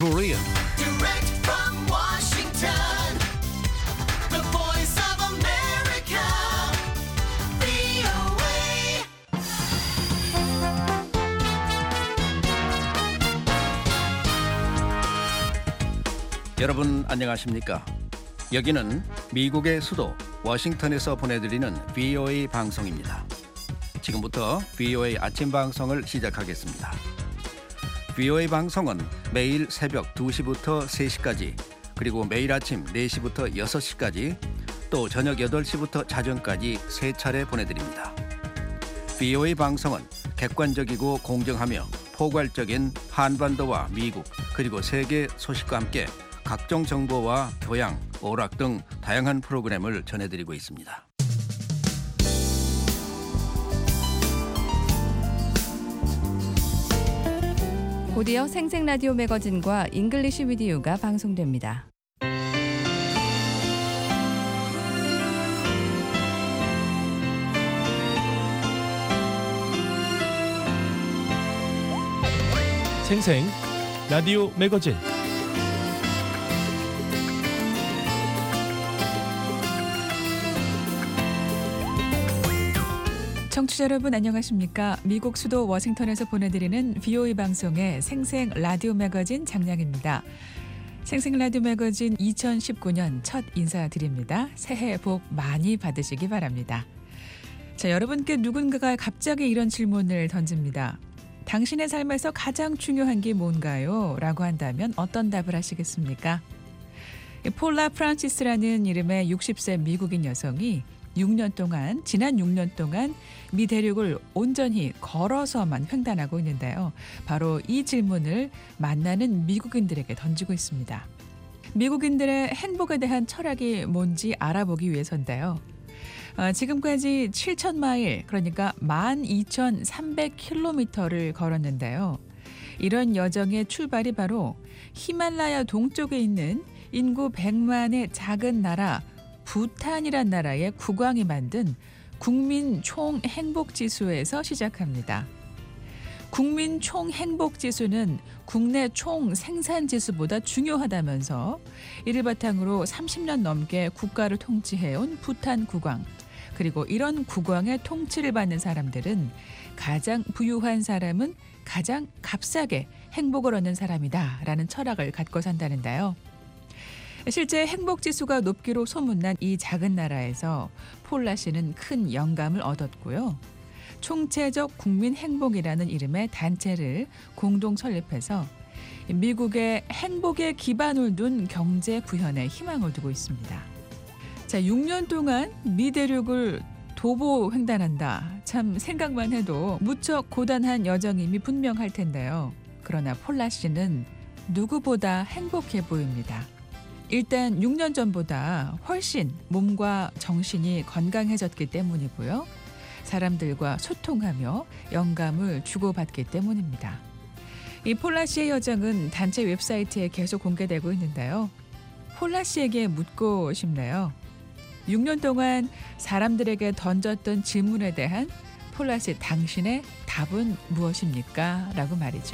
Korean. Direct from Washington, the voice of America, VOA. 여러분 안녕하십니까? 여기는 미국의 수도 워싱턴에서 보내드리는 VOA 방송입니다. 지금부터 VOA 아침 방송을 시작하겠습니다. VOA 방송은 매일 새벽 2시부터 3시까지, 그리고 매일 아침 4시부터 6시까지, 또 저녁 8시부터 자정까지 3차례 보내드립니다. VOA 방송은 객관적이고 공정하며 포괄적인 한반도와 미국 그리고 세계 소식과 함께 각종 정보와 교양, 오락 등 다양한 프로그램을 전해드리고 있습니다. 곧이어 생생 라디오 매거진과 잉글리시 위디오가 방송됩니다. 생생 라디오 매거진. 청취자 여러분 안녕하십니까? 미국 수도 워싱턴에서 보내드리는 VOA 방송의 생생 라디오 매거진 장량입니다. 생생 라디오 매거진 2019년 첫 인사드립니다. 새해 복 많이 받으시기 바랍니다. 자, 여러분께 누군가가 갑자기 이런 질문을 던집니다. 당신의 삶에서 가장 중요한 게 뭔가요? 라고 한다면 어떤 답을 하시겠습니까? 폴라 프란시스라는 이름의 60세 미국인 여성이 지난 6년 동안 미 대륙을 온전히 걸어서만 횡단하고 있는데요. 바로 이 질문을 만나는 미국인들에게 던지고 있습니다. 미국인들의 행복에 대한 철학이 뭔지 알아보기 위해서인데요. 지금까지 7,000마일, 그러니까 12,300km를 걸었는데요. 이런 여정의 출발이 바로 히말라야 동쪽에 있는 인구 100만의 작은 나라 부탄이란 나라의 국왕이 만든 국민 총행복지수에서 시작합니다. 국민 총행복지수는 국내 총생산지수보다 중요하다면서 이를 바탕으로 30년 넘게 국가를 통치해온 부탄 국왕, 그리고 이런 국왕의 통치를 받는 사람들은 가장 부유한 사람은 가장 값싸게 행복을 얻는 사람이다 라는 철학을 갖고 산다는데요. 실제 행복지수가 높기로 소문난 이 작은 나라에서 폴라 씨는 큰 영감을 얻었고요. 총체적 국민 행복이라는 이름의 단체를 공동 설립해서 미국의 행복의 기반을 둔 경제 구현에 희망을 두고 있습니다. 자, 6년 동안 미 대륙을 도보 횡단한다. 참 생각만 해도 무척 고단한 여정임이 분명할 텐데요. 그러나 폴라 씨는 누구보다 행복해 보입니다. 일단 6년 전보다 훨씬 몸과 정신이 건강해졌기 때문이고요. 사람들과 소통하며 영감을 주고받기 때문입니다. 이 폴라 씨의 여정은 단체 웹사이트에 계속 공개되고 있는데요. 폴라 씨에게 묻고 싶네요. 6년 동안 사람들에게 던졌던 질문에 대한 폴라 씨 당신의 답은 무엇입니까? 라고 말이죠.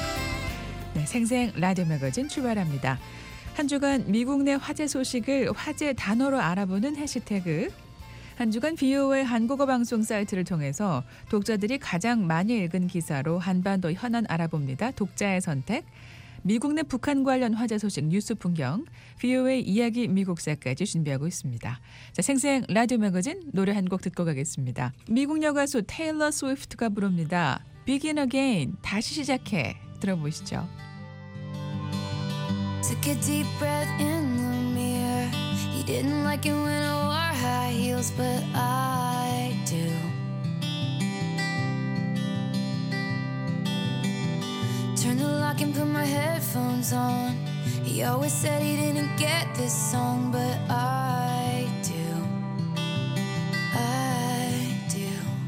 네, 생생 라디오 매거진 출발합니다. 한 주간 미국 내 화제 소식을 화제 단어로 알아보는 해시태그, 한 주간 VOA 한국어 방송 사이트를 통해서 독자들이 가장 많이 읽은 기사로 한반도 현안 알아봅니다. 독자의 선택, 미국 내 북한 관련 화제 소식 뉴스 풍경, VOA 이야기 미국사까지 준비하고 있습니다. 자, 생생 라디오 매거진 노래 한 곡 듣고 가겠습니다. 미국 여가수 테일러 스위프트가 부릅니다. Begin Again, 다시 시작해. 들어보시죠. Took a deep breath in the mirror. He didn't like it when I wore high heels, but I do. Turned the lock and put my headphones on. He always said he didn't get this song, but I do. I do.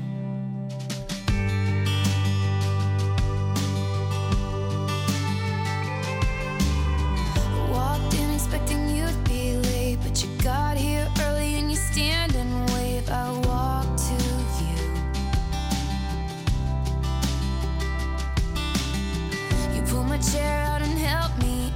Walked in expecting you'd be late, but you got here early and you stand and wave. I walk to you. You pull my chair out and help me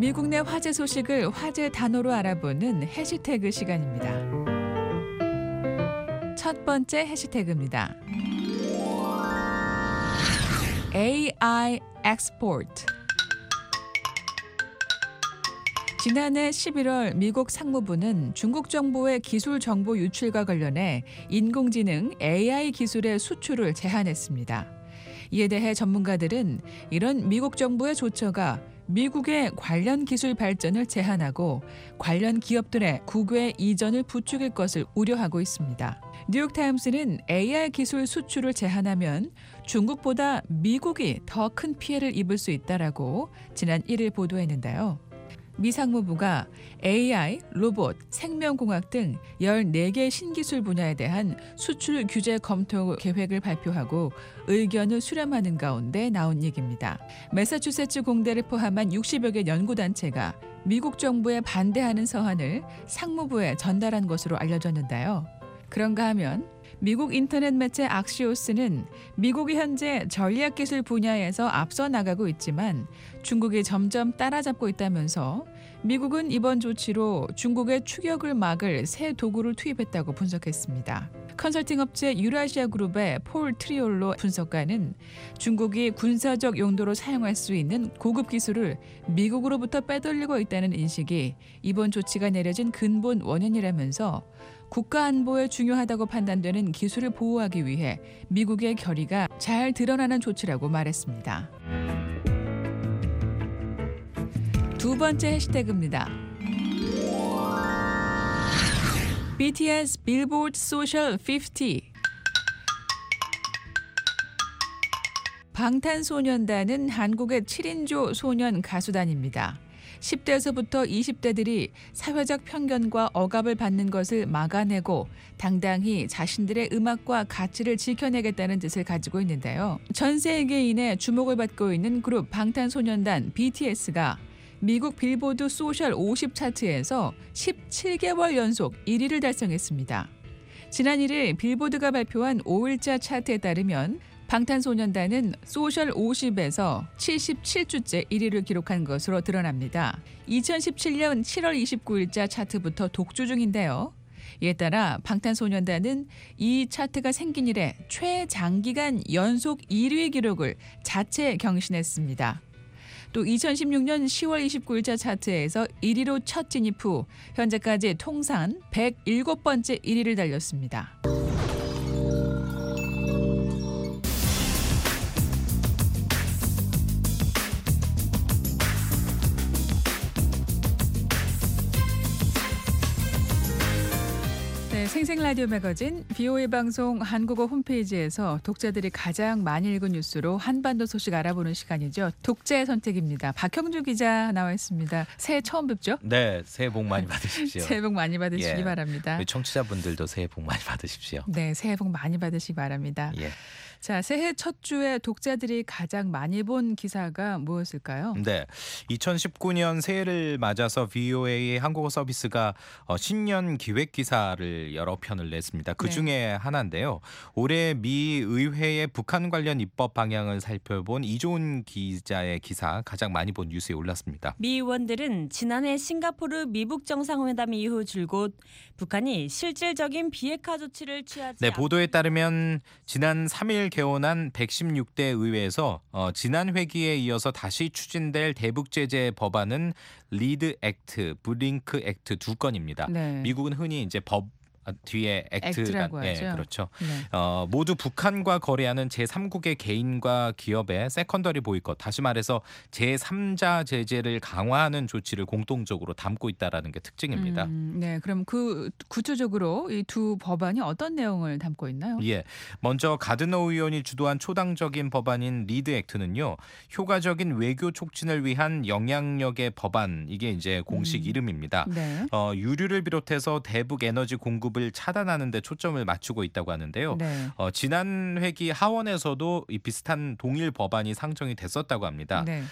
미국 내 화제 소식을 화제 단어로 알아보는 해시태그 시간입니다. 첫 번째 해시태그입니다. AI export. 지난해 11월 미국 상무부는 중국 정부의 기술 정보 유출과 관련해 인공지능 AI 기술의 수출을 제한했습니다. 이에 대해 전문가들은 이런 미국 정부의 조처가 미국의 관련 기술 발전을 제한하고 관련 기업들의 국외 이전을 부추길 것을 우려하고 있습니다. 뉴욕타임스는 AI 기술 수출을 제한하면 중국보다 미국이 더 큰 피해를 입을 수 있다라고 지난 1일 보도했는데요. 미 상무부가 AI, 로봇, 생명공학 등 14개 신기술 분야에 대한 수출 규제 검토 계획을 발표하고 의견을 수렴하는 가운데 나온 얘기입니다. 매사추세츠 공대를 포함한 60여 개 연구단체가 미국 정부에 반대하는 서한을 상무부에 전달한 것으로 알려졌는데요. 그런가 하면 미국 인터넷 매체 악시오스는 미국이 현재 전략기술 분야에서 앞서 나가고 있지만 중국이 점점 따라잡고 있다면서 미국은 이번 조치로 중국의 추격을 막을 새 도구를 투입했다고 분석했습니다. 컨설팅 업체 유라시아 그룹의 폴 트리올로 분석가는 중국이 군사적 용도로 사용할 수 있는 고급 기술을 미국으로부터 빼돌리고 있다는 인식이 이번 조치가 내려진 근본 원인이라면서 국가 안보에 중요하다고 판단되는 기술을 보호하기 위해 미국의 결의가 잘 드러나는 조치라고 말했습니다. 두 번째 해시태그입니다. BTS Billboard Social 50. 방탄소년단은 한국의 7인조 소년 가수단입니다. 10대에서부터 20대들이 사회적 편견과 억압을 받는 것을 막아내고 당당히 자신들의 음악과 가치를 지켜내겠다는 뜻을 가지고 있는데요. 전 세계인의 주목을 받고 있는 그룹 방탄소년단 BTS가 미국 빌보드 소셜 50 차트에서 17개월 연속 1위를 달성했습니다. 지난 1일 빌보드가 발표한 5일자 차트에 따르면 방탄소년단은 소셜 50에서 77주째 1위를 기록한 것으로 드러납니다. 2017년 7월 29일자 차트부터 독주 중인데요. 이에 따라 방탄소년단은 이 차트가 생긴 이래 최장기간 연속 1위 기록을 자체 경신했습니다. 또 2016년 10월 29일자 차트에서 1위로 첫 진입 후 현재까지 통산 107번째 1위를 달렸습니다. 네, 생생라디오 매거진 BOA 방송 한국어 홈페이지에서 독자들이 가장 많이 읽은 뉴스로 한반도 소식 알아보는 시간이죠. 독자의 선택입니다. 박형주 기자 나와 있습니다. 새해 처음 뵙죠? 네, 새해 복 많이 받으십시오. 새해 복 많이 받으시기 예. 바랍니다. 우리 청취자분들도 새해 복 많이 받으십시오. 네, 새해 복 많이 받으시기 바랍니다. 예. 자, 새해 첫 주에 독자들이 가장 많이 본 기사가 무엇일까요? 네, 2019년 새해를 맞아서 VOA 한국어 서비스가 신년 기획 기사를 여러 편을 냈습니다. 그 중에 하나인데요. 올해 미 의회의 북한 관련 입법 방향을 살펴본 이조은 기자의 기사 가장 많이 본 뉴스에 올랐습니다. 미 의원들은 지난해 싱가포르 미북 정상회담 이후 줄곧 북한이 실질적인 비핵화 조치를 취하지 네, 보도에 따르면 지난 3일 개원한 116대 의회에서 지난 회기에 이어서 다시 추진될 대북 제재 법안은 리드 액트, 브링크 액트 두 건입니다. 네. 미국은 흔히 이제 법 뒤에 액트라고 액트가 하죠. 그렇죠. 네. 모두 북한과 거래하는 제3국의 개인과 기업의 세컨더리 보이콧, 다시 말해서 제3자 제재를 강화하는 조치를 공통적으로 담고 있다라는 게 특징입니다. 네, 그럼 그 구체적으로 이 두 법안이 어떤 내용을 담고 있나요? 예, 먼저 가드너 의원이 주도한 초당적인 법안인 리드 액트는요, 효과적인 외교 촉진을 위한 영향력의 법안, 이게 이제 공식 이름입니다. 네. 유류를 비롯해서 대북 에너지 공급 공급을 차단하는 데 초점을 맞추고 있다고 하는데요. 네. 지난 회기 하원에서도 이 비슷한 동일 법안이 상정이 됐었다고 합니다. 네.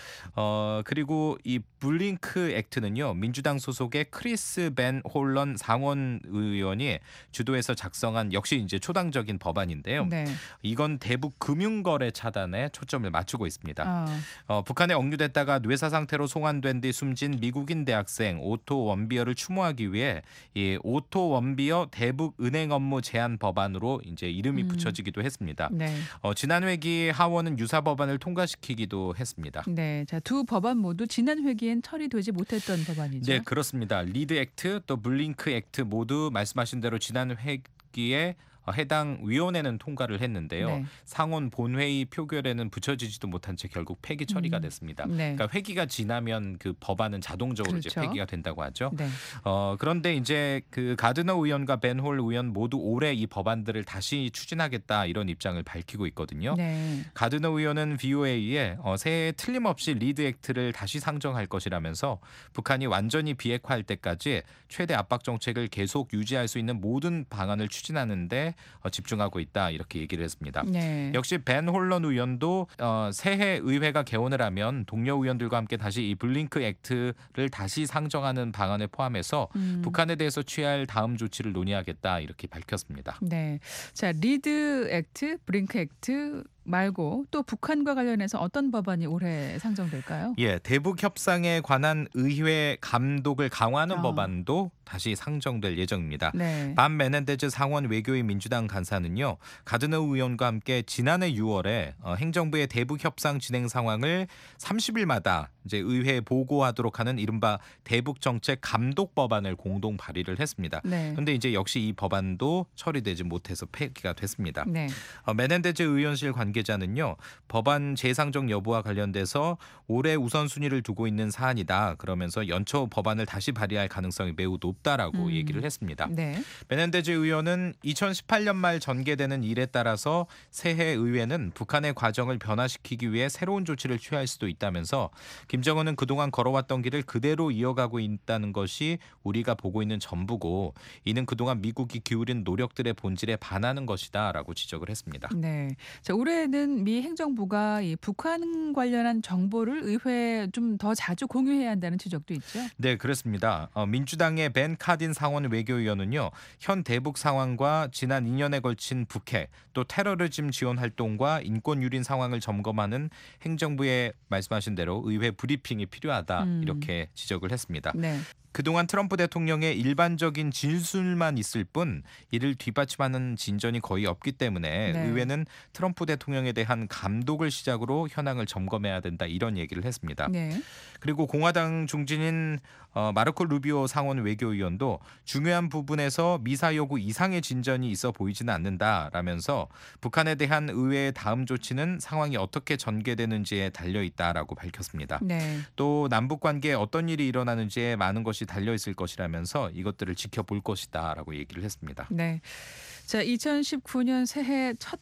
그리고 이 블링크 액트는요. 민주당 소속의 크리스 벤 홀런 상원 의원이 주도해서 작성한 역시 이제 초당적인 법안인데요. 네. 이건 대북 금융거래 차단에 초점을 맞추고 있습니다. 아, 북한에 억류됐다가 뇌사 상태로 송환된 뒤 숨진 미국인 대학생 오토 원비어를 추모하기 위해 이 오토 원비어 대북 은행 업무 제한 법안으로 이제 이름이 붙여지기도 했습니다. 네. 지난 회기 하원은 유사 법안을 통과시키기도 했습니다. 네. 자, 두 법안 모두 지난 회기엔 처리되지 못했던 법안이죠. 네, 그렇습니다. 리드 액트 또 블링크 액트 모두 말씀하신 대로 지난 회기에 해당 위원회는 통과를 했는데요. 네. 상원 본회의 표결에는 붙여지지도 못한 채 결국 폐기 처리가 됐습니다. 네. 그러니까 회기가 지나면 그 법안은 자동적으로 이제 그렇죠. 폐기가 된다고 하죠. 네. 그런데 이제 그 가드너 의원과 벤 홀 의원 모두 올해 이 법안들을 다시 추진하겠다 이런 입장을 밝히고 있거든요. 네. 가드너 의원은 VOA에 새해 틀림없이 리드 액트를 다시 상정할 것이라면서 북한이 완전히 비핵화할 때까지 최대 압박 정책을 계속 유지할 수 있는 모든 방안을 추진하는데 집중하고 있다 이렇게 얘기를 했습니다. 네. 역시 벤 홀런 의원도 새해 의회가 개원을 하면 동료 의원들과 함께 다시 이 블링크 액트를 다시 상정하는 방안을 포함해서 북한에 대해서 취할 다음 조치를 논의하겠다 이렇게 밝혔습니다. 네. 자, 리드 액트, 브링크 액트 말고 또 북한과 관련해서 어떤 법안이 올해 상정될까요? 예, 대북 협상에 관한 의회 감독을 강화하는 아. 법안도 다시 상정될 예정입니다. 네. 반 메넨데즈 상원 외교위 민주당 간사는요, 가드너 의원과 함께 지난해 6월에 행정부의 대북 협상 진행 상황을 30일마다 이제 의회에 보고하도록 하는 이른바 대북 정책 감독 법안을 공동 발의를 했습니다. 네. 그런데 이제 역시 이 법안도 처리되지 못해서 폐기가 됐습니다. 네. 메넨데즈 의원실 관계자는요, 법안 재상정 여부와 관련돼서 올해 우선순위를 두고 있는 사안이다. 그러면서 연초 법안을 다시 발의할 가능성이 매우 높다라고 얘기를 했습니다. 네. 메넨데즈 의원은 2018년 말 전개되는 일에 따라서 새해 의회는 북한의 과정을 변화시키기 위해 새로운 조치를 취할 수도 있다면서 김정은은 그동안 걸어왔던 길을 그대로 이어가고 있다는 것이 우리가 보고 있는 전부고 이는 그동안 미국이 기울인 노력들의 본질에 반하는 것이다라고 지적을 했습니다. 네. 자, 올해는 미 행정부가 이 북한 관련한 정보를 의회에 좀 더 자주 공유해야 한다는 지적도 있죠. 네, 그렇습니다. 민주당의 벤 카딘 상원 외교위원은요, 현 대북 상황과 지난 2년에 걸친 북핵, 또 테러리즘 지원 활동과 인권 유린 상황을 점검하는 행정부의 말씀하신 대로 의회 브리핑이 필요하다 이렇게 지적을 했습니다. 네. 그동안 트럼프 대통령의 일반적인 진술만 있을 뿐 이를 뒷받침하는 진전이 거의 없기 때문에 네. 의회는 트럼프 대통령에 대한 감독을 시작으로 현황을 점검해야 된다 이런 얘기를 했습니다. 네. 그리고 공화당 중진인 마르코 루비오 상원 외교위원도 중요한 부분에서 미사 요구 이상의 진전이 있어 보이지는 않는다라면서 북한에 대한 의회의 다음 조치는 상황이 어떻게 전개되는지에 달려 있다라고 밝혔습니다. 네. 또 남북 관계에 어떤 일이 일어나는지에 많은 것이 달려 있을 것이라면서 이것들을 지켜볼 것이다라고 얘기를 했습니다. 네. 자, 2019년 새해 첫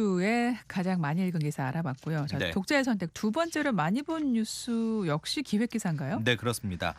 주에 가장 많이 읽은 기사 알아봤고요. 자, 네. 독자의 선택 두 번째로 많이 본 뉴스 역시 기획 기사인가요? 네, 그렇습니다.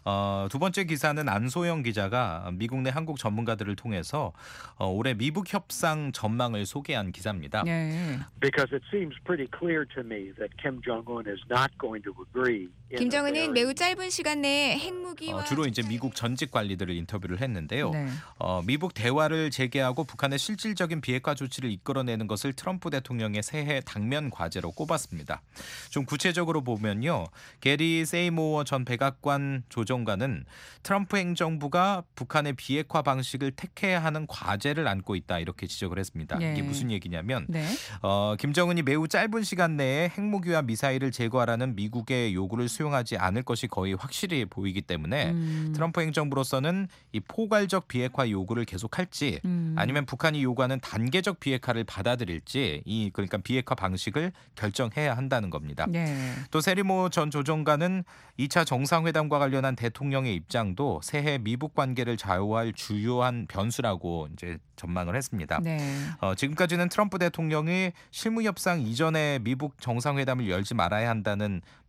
두 번째 기사는 안소영 기자가 미국 내 한국 전문가들을 통해서 올해 미북 협상 전망을 소개한 기사입니다. 네. Because it seems pretty clear to me that Kim Jong-un is not going to agree. 김정은은 매우 짧은 시간 내에 핵무기와 주로 이제 미국 전직 관리들을 인터뷰를 했는데요. 네. 미북 대화를 재개하고 북한의 실질적인 비핵화 조치를 이끌어내는 것을 트럼프 대통령의 새해 당면 과제로 꼽았습니다. 좀 구체적으로 보면요. 게리 세이모어 전 백악관 조정관은 트럼프 행정부가 북한의 비핵화 방식을 택해야 하는 과제를 안고 있다 이렇게 지적을 했습니다. 네. 이게 무슨 얘기냐면 네. 김정은이 매우 짧은 시간 내에 핵무기와 미사일을 제거하라는 미국의 요구를 수용하지 않을 것이 거의 확실히 보이기 때문에 트럼프 행정부로서는 이 포괄적 비핵화 요구를 계속할지 아니면 북한이 요구하는 단계적 비핵화를 받아들일지 그러니까 비핵화 방식을 결정해야 한다는 겁니다. 네. 또 세리모 전 조정관은 2차 정상회담과 관련한 대통령의 입장도 새해 미북 관계를 좌우할 주요한 변수라고 이제 전망을 했습니다. 네. 지금까지는 트럼프 대통령이 실무 협상 이전에 미북 정상회담을 열지 말아야 한다는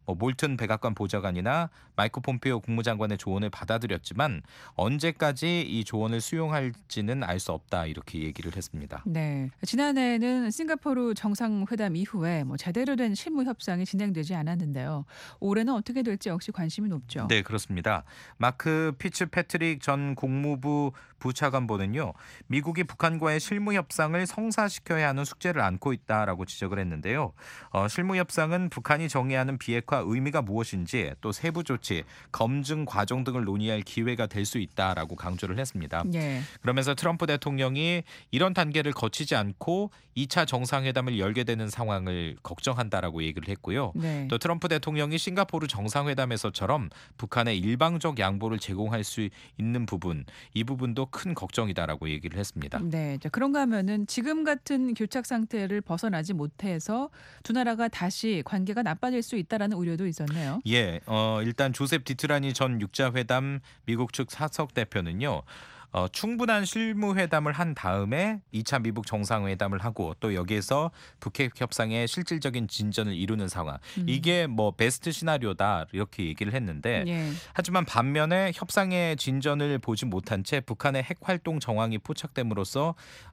몰튼 백악관 보좌관이나 마이크 폼페이오 국무장관의 조언을 받아들였지만 언제까지 이 조언을 수용할지는 알 수 없다 이렇게 얘기를 했습니다. 네. 지난해에는 싱가포르 정상회담 이후에 제대로 된 실무 협상이 진행되지 않았는데요. 올해는 어떻게 될지 역시 관심이 높죠. 네, 그렇습니다. 마크 피츠패트릭 전 국무부 부차관보는요. 미국이 북한과의 실무 협상을 성사시켜야 하는 숙제를 안고 있다라고 지적을 했는데요. 실무 협상은 북한이 정의하는 비핵화 의미가 무엇인지 또 세부 조치, 검증 과정 등을 논의할 기회가 될 수 있다라고 강조를 했습니다. 네. 그러면서 트럼프 대통령이 이런 단계를 거치지 않고 2차 정상회담을 열게 되는 상황을 걱정한다라고 얘기를 했고요. 네. 또 트럼프 대통령이 싱가포르 정상회담에서처럼 북한에 일방적 양보를 제공할 수 있는 부분, 이 부분도 큰 걱정이다라고 얘기를 했습니다. 네, 자, 그런가 하면은 지금 같은 교착 상태를 벗어나지 못해서 두 나라가 다시 관계가 나빠질 수 있다라는 우려도 있었네요. 예, 일단 조셉 디트라니 전 육자회담 미국 측 사석 대표는요. 충분한 실무회담을 한 다음에 2차 미북 정상회담을 하고 또 여기에서 북핵 협상의 실질적인 진전을 이루는 상황. 이게 베스트 시나리오다 이렇게 얘기를 했는데 예. 하지만 반면에 협상의 진전을 보지 못한 채 북한의 핵 활동 정황이 포착됨으로써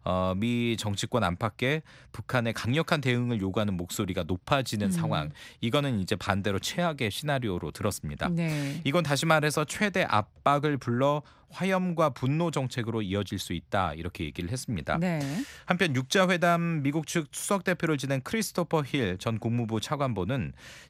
미 정치권 안팎에 북한의 강력한 대응을 요구하는 목소리가 높아지는 상황. 이거는 이제 반대로 최악의 시나리오로 들었습니다. 네. 이건 다시 말해서 최대 압박을 불러 화염과 분노 정책으로 이어질 수 있다 이렇게 얘기를 했습니다. 네. 한편 육자회담 미국 측 수석 대표를 지낸 크리스토퍼 힐 전 국무부 차관보는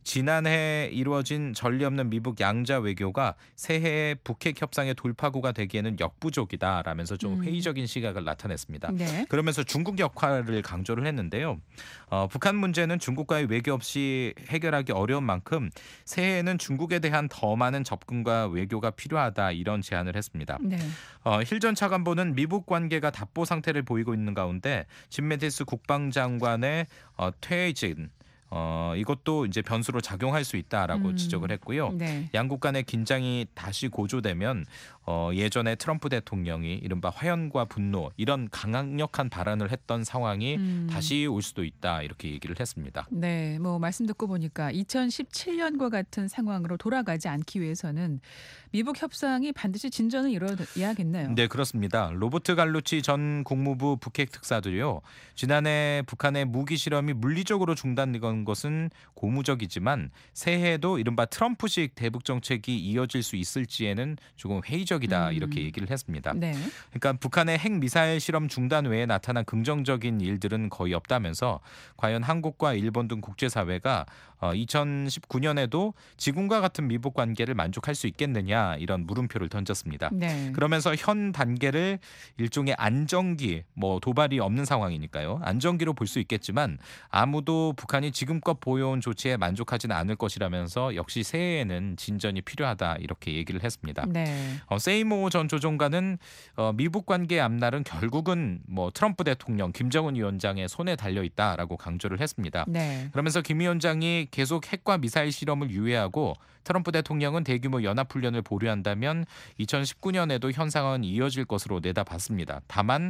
지난해 이루어진 전례 없는 미북 양자 외교가 새해의 북핵 협상의 돌파구가 되기에는 역부족이다라면서 좀 회의적인 시각을 나타냈습니다. 네. 그러면서 중국 역할을 강조를 했는데요. 북한 문제는 중국과의 외교 없이 해결하기 어려운 만큼 새해에는 중국에 대한 더 많은 접근과 외교가 필요하다 이런 제안을 했습니다. 네. 힐 전 차관보는 미북 관계가 답보 상태를 보이고 있는 가운데 짐 매티스 국방장관의 퇴진 이것도 이제 변수로 작용할 수 있다라고 지적을 했고요. 네. 양국 간의 긴장이 다시 고조되면 예전에 트럼프 대통령이 이른바 화연과 분노 이런 강력한 발언을 했던 상황이 다시 올 수도 있다 이렇게 얘기를 했습니다. 네, 말씀 듣고 보니까 2017년과 같은 상황으로 돌아가지 않기 위해서는 미북 협상이 반드시 진전을 이뤄야겠네요. 네, 그렇습니다. 로버트 갈루치 전 국무부 북핵 특사도요. 지난해 북한의 무기 실험이 물리적으로 중단된 것은 고무적이지만 새해에도 이른바 트럼프식 대북 정책이 이어질 수 있을지에는 조금 회의적이다 이렇게 얘기를 했습니다. 네. 그러니까 북한의 핵 미사일 실험 중단 외에 나타난 긍정적인 일들은 거의 없다면서 과연 한국과 일본 등 국제사회가 2019년에도 지금과 같은 미북 관계를 만족할 수 있겠느냐 이런 물음표를 던졌습니다. 네. 그러면서 현 단계를 일종의 안정기, 도발이 없는 상황이니까요. 안정기로 볼 수 있겠지만 아무도 북한이 지금껏 보여온 조치에 만족하지는 않을 것이라면서 역시 새해에는 진전이 필요하다 이렇게 얘기를 했습니다. 네. 세이모 전 조종관은 미북 관계의 앞날은 결국은 트럼프 대통령, 김정은 위원장의 손에 달려 있다라고 강조를 했습니다. 네. 그러면서 김 위원장이 계속 핵과 미사일 실험을 유예하고 트럼프 대통령은 대규모 연합훈련을 보류한다면 2019년에도 현 상황은 이어질 것으로 내다봤습니다. 다만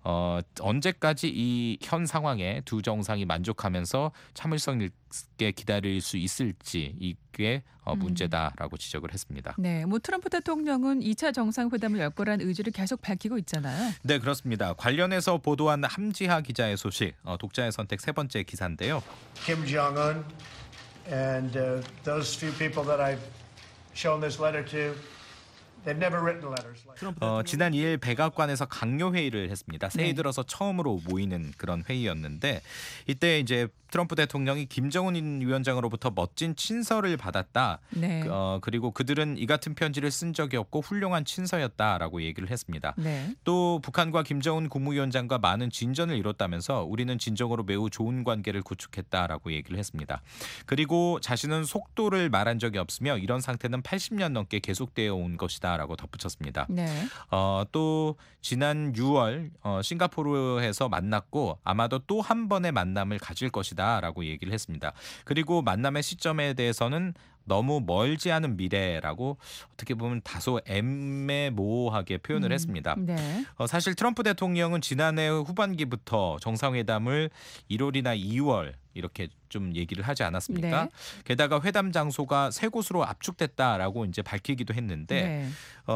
언제까지 이 현 상황에 두 정상이 만족하면서 참을성 있게 기다릴 수 있을지 이게 문제다라고 지적을 했습니다. 네, 트럼프 대통령은 2차 정상회담을 열 거란 의지를 계속 밝히고 있잖아요. 네, 그렇습니다. 관련해서 보도한 함지하 기자의 소식, 독자의 선택 세 번째 기사인데요. Kim Jong-un and those few people that I've shown this letter to, they've never written letters like 지난 2일 백악관에서 강요 회의를 했습니다. 새해 들어서 처음으로 모이는 그런 회의였는데 이때 이제 트럼프 대통령이 김정은 위원장으로부터 멋진 친서를 받았다. 네. 그리고 그들은 이 같은 편지를 쓴 적이 없고 훌륭한 친서였다라고 얘기를 했습니다. 네. 또 북한과 김정은 국무위원장과 많은 진전을 이뤘다면서 우리는 진정으로 매우 좋은 관계를 구축했다라고 얘기를 했습니다. 그리고 자신은 속도를 말한 적이 없으며 이런 상태는 80년 넘게 계속되어 온 것이다라고 덧붙였습니다. 네. 또 지난 6월 싱가포르에서 만났고 아마도 또 한 번의 만남을 가질 것이다라고 얘기를 했습니다. 그리고 만남의 시점에 대해서는 너무 멀지 않은 미래라고 어떻게 보면 다소 애매모호하게 표현을 했습니다. 네. 사실 트럼프 대통령은 지난해 후반기부터 정상회담을 1월이나 2월 이렇게 좀 얘기를 하지 않았습니까? 네. 게다가 회담 장소가 세 곳으로 압축됐다라고 이제 밝히기도 했는데 네.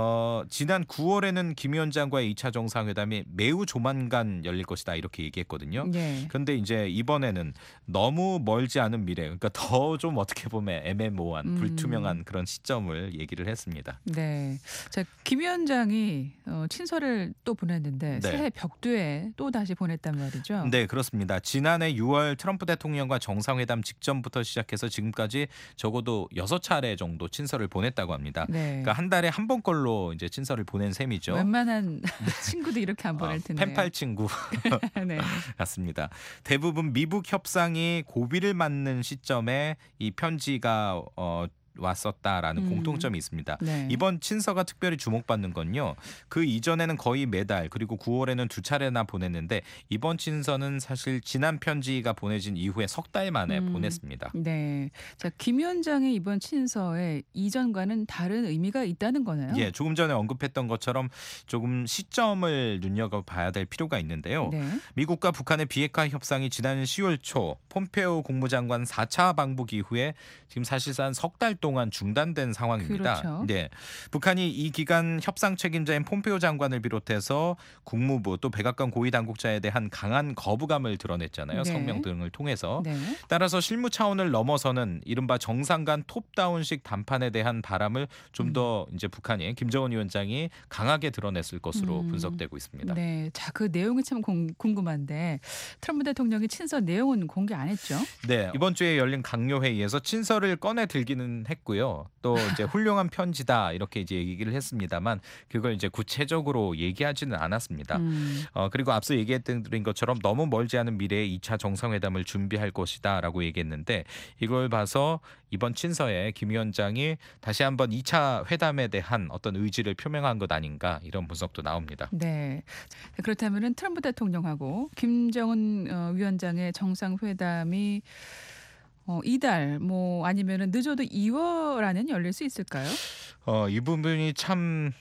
지난 9월에는 김 위원장과의 2차 정상회담이 매우 조만간 열릴 것이다 이렇게 얘기했거든요. 네. 그런데 이제 이번에는 너무 멀지 않은 미래, 그러니까 더 좀 어떻게 보면 애매모호한 불투명한 그런 시점을 얘기를 했습니다. 네. 자, 김 위원장이 친서를 또 보냈는데 네. 새해 벽두에 또 다시 보냈단 말이죠. 네, 그렇습니다. 지난해 6월 트럼프 대통령과 정상회담 직전부터 시작해서 지금까지 적어도 6차례 정도 친서를 보냈다고 합니다. 네. 그러니까 한 달에 한 번꼴로 이제 친서를 보낸 셈이죠. 웬만한 친구도 이렇게 안 보낼 텐데. 펜팔 친구 네. 같습니다. 대부분 미북 협상이 고비를 맞는 시점에 이 편지가 왔었다라는 공통점이 있습니다. 네. 이번 친서가 특별히 주목받는 건요. 그 이전에는 거의 매달 그리고 9월에는 2차례나 보냈는데 이번 친서는 사실 지난 편지가 보내진 이후에 석 달 만에 보냈습니다. 네. 자, 김 위원장의 이번 친서에 이전과는 다른 의미가 있다는 거나요? 예, 조금 전에 언급했던 것처럼 조금 시점을 눈여겨봐야 될 필요가 있는데요. 네. 미국과 북한의 비핵화 협상이 지난 10월 초 폼페오 국무장관 4차 방북 이후에 지금 사실상 석 달 동안 중단된 상황입니다. 그렇죠. 네, 북한이 이 기간 협상 책임자인 폼페오 장관을 비롯해서 국무부 또 백악관 고위 당국자에 대한 강한 거부감을 드러냈잖아요. 네. 성명 등을 통해서. 네. 따라서 실무 차원을 넘어서는 이른바 정상 간 톱다운식 담판에 대한 바람을 좀 더 이제 북한이 김정은 위원장이 강하게 드러냈을 것으로 분석되고 있습니다. 네. 자, 그 내용이 참 궁금한데 트럼프 대통령이 친서 내용은 공개 안 했죠? 네, 이번 주에 열린 강요 회의에서 친서를 꺼내 들기는 했고요. 또 이제 훌륭한 편지다 이렇게 이제 얘기를 했습니다만 그걸 이제 구체적으로 얘기하지는 않았습니다. 그리고 앞서 얘기했던 것처럼 너무 멀지 않은 미래에 2차 정상회담을 준비할 것이다라고 얘기했는데 이걸 봐서 이번 친서에 김 위원장이 다시 한번 2차 회담에 대한 어떤 의지를 표명한 것 아닌가 이런 분석도 나옵니다. 네. 그렇다면은 트럼프 대통령하고 김정은 위원장의 정상회담이 이달 아니면은 늦어도 2월 안에는 열릴 수 있을까요? 이 부분이 참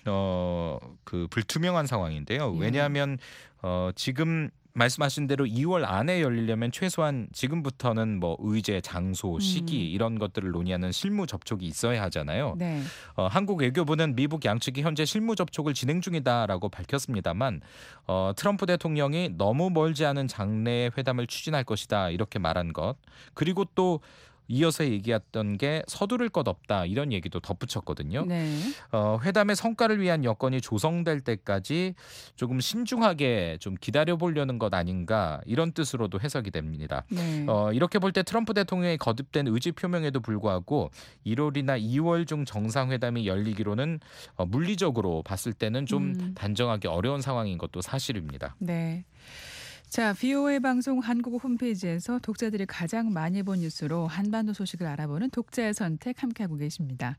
그 불투명한 상황인데요. 예. 왜냐하면 지금 말씀하신 대로 2월 안에 열리려면 최소한 지금부터는 뭐 의제, 장소, 시기 이런 것들을 논의하는 실무 접촉이 있어야 하잖아요. 네. 한국 외교부는 미북 양측이 현재 실무 접촉을 진행 중이다라고 밝혔습니다만 트럼프 대통령이 너무 멀지 않은 장래의 회담을 추진할 것이다 이렇게 말한 것 그리고 또 이어서 얘기했던 게 서두를 것 없다 이런 얘기도 덧붙였거든요. 네. 회담의 성과를 위한 여건이 조성될 때까지 조금 신중하게 좀 기다려보려는 것 아닌가 이런 뜻으로도 해석이 됩니다. 네. 이렇게 볼 때 트럼프 대통령의 거듭된 의지 표명에도 불구하고 1월이나 2월 중 정상회담이 열리기로는 물리적으로 봤을 때는 좀 단정하기 어려운 상황인 것도 사실입니다. 네. 자, VOA 방송 한국어 홈페이지에서 독자들이 가장 많이 본 뉴스로 한반도 소식을 알아보는 독자의 선택 함께하고 계십니다.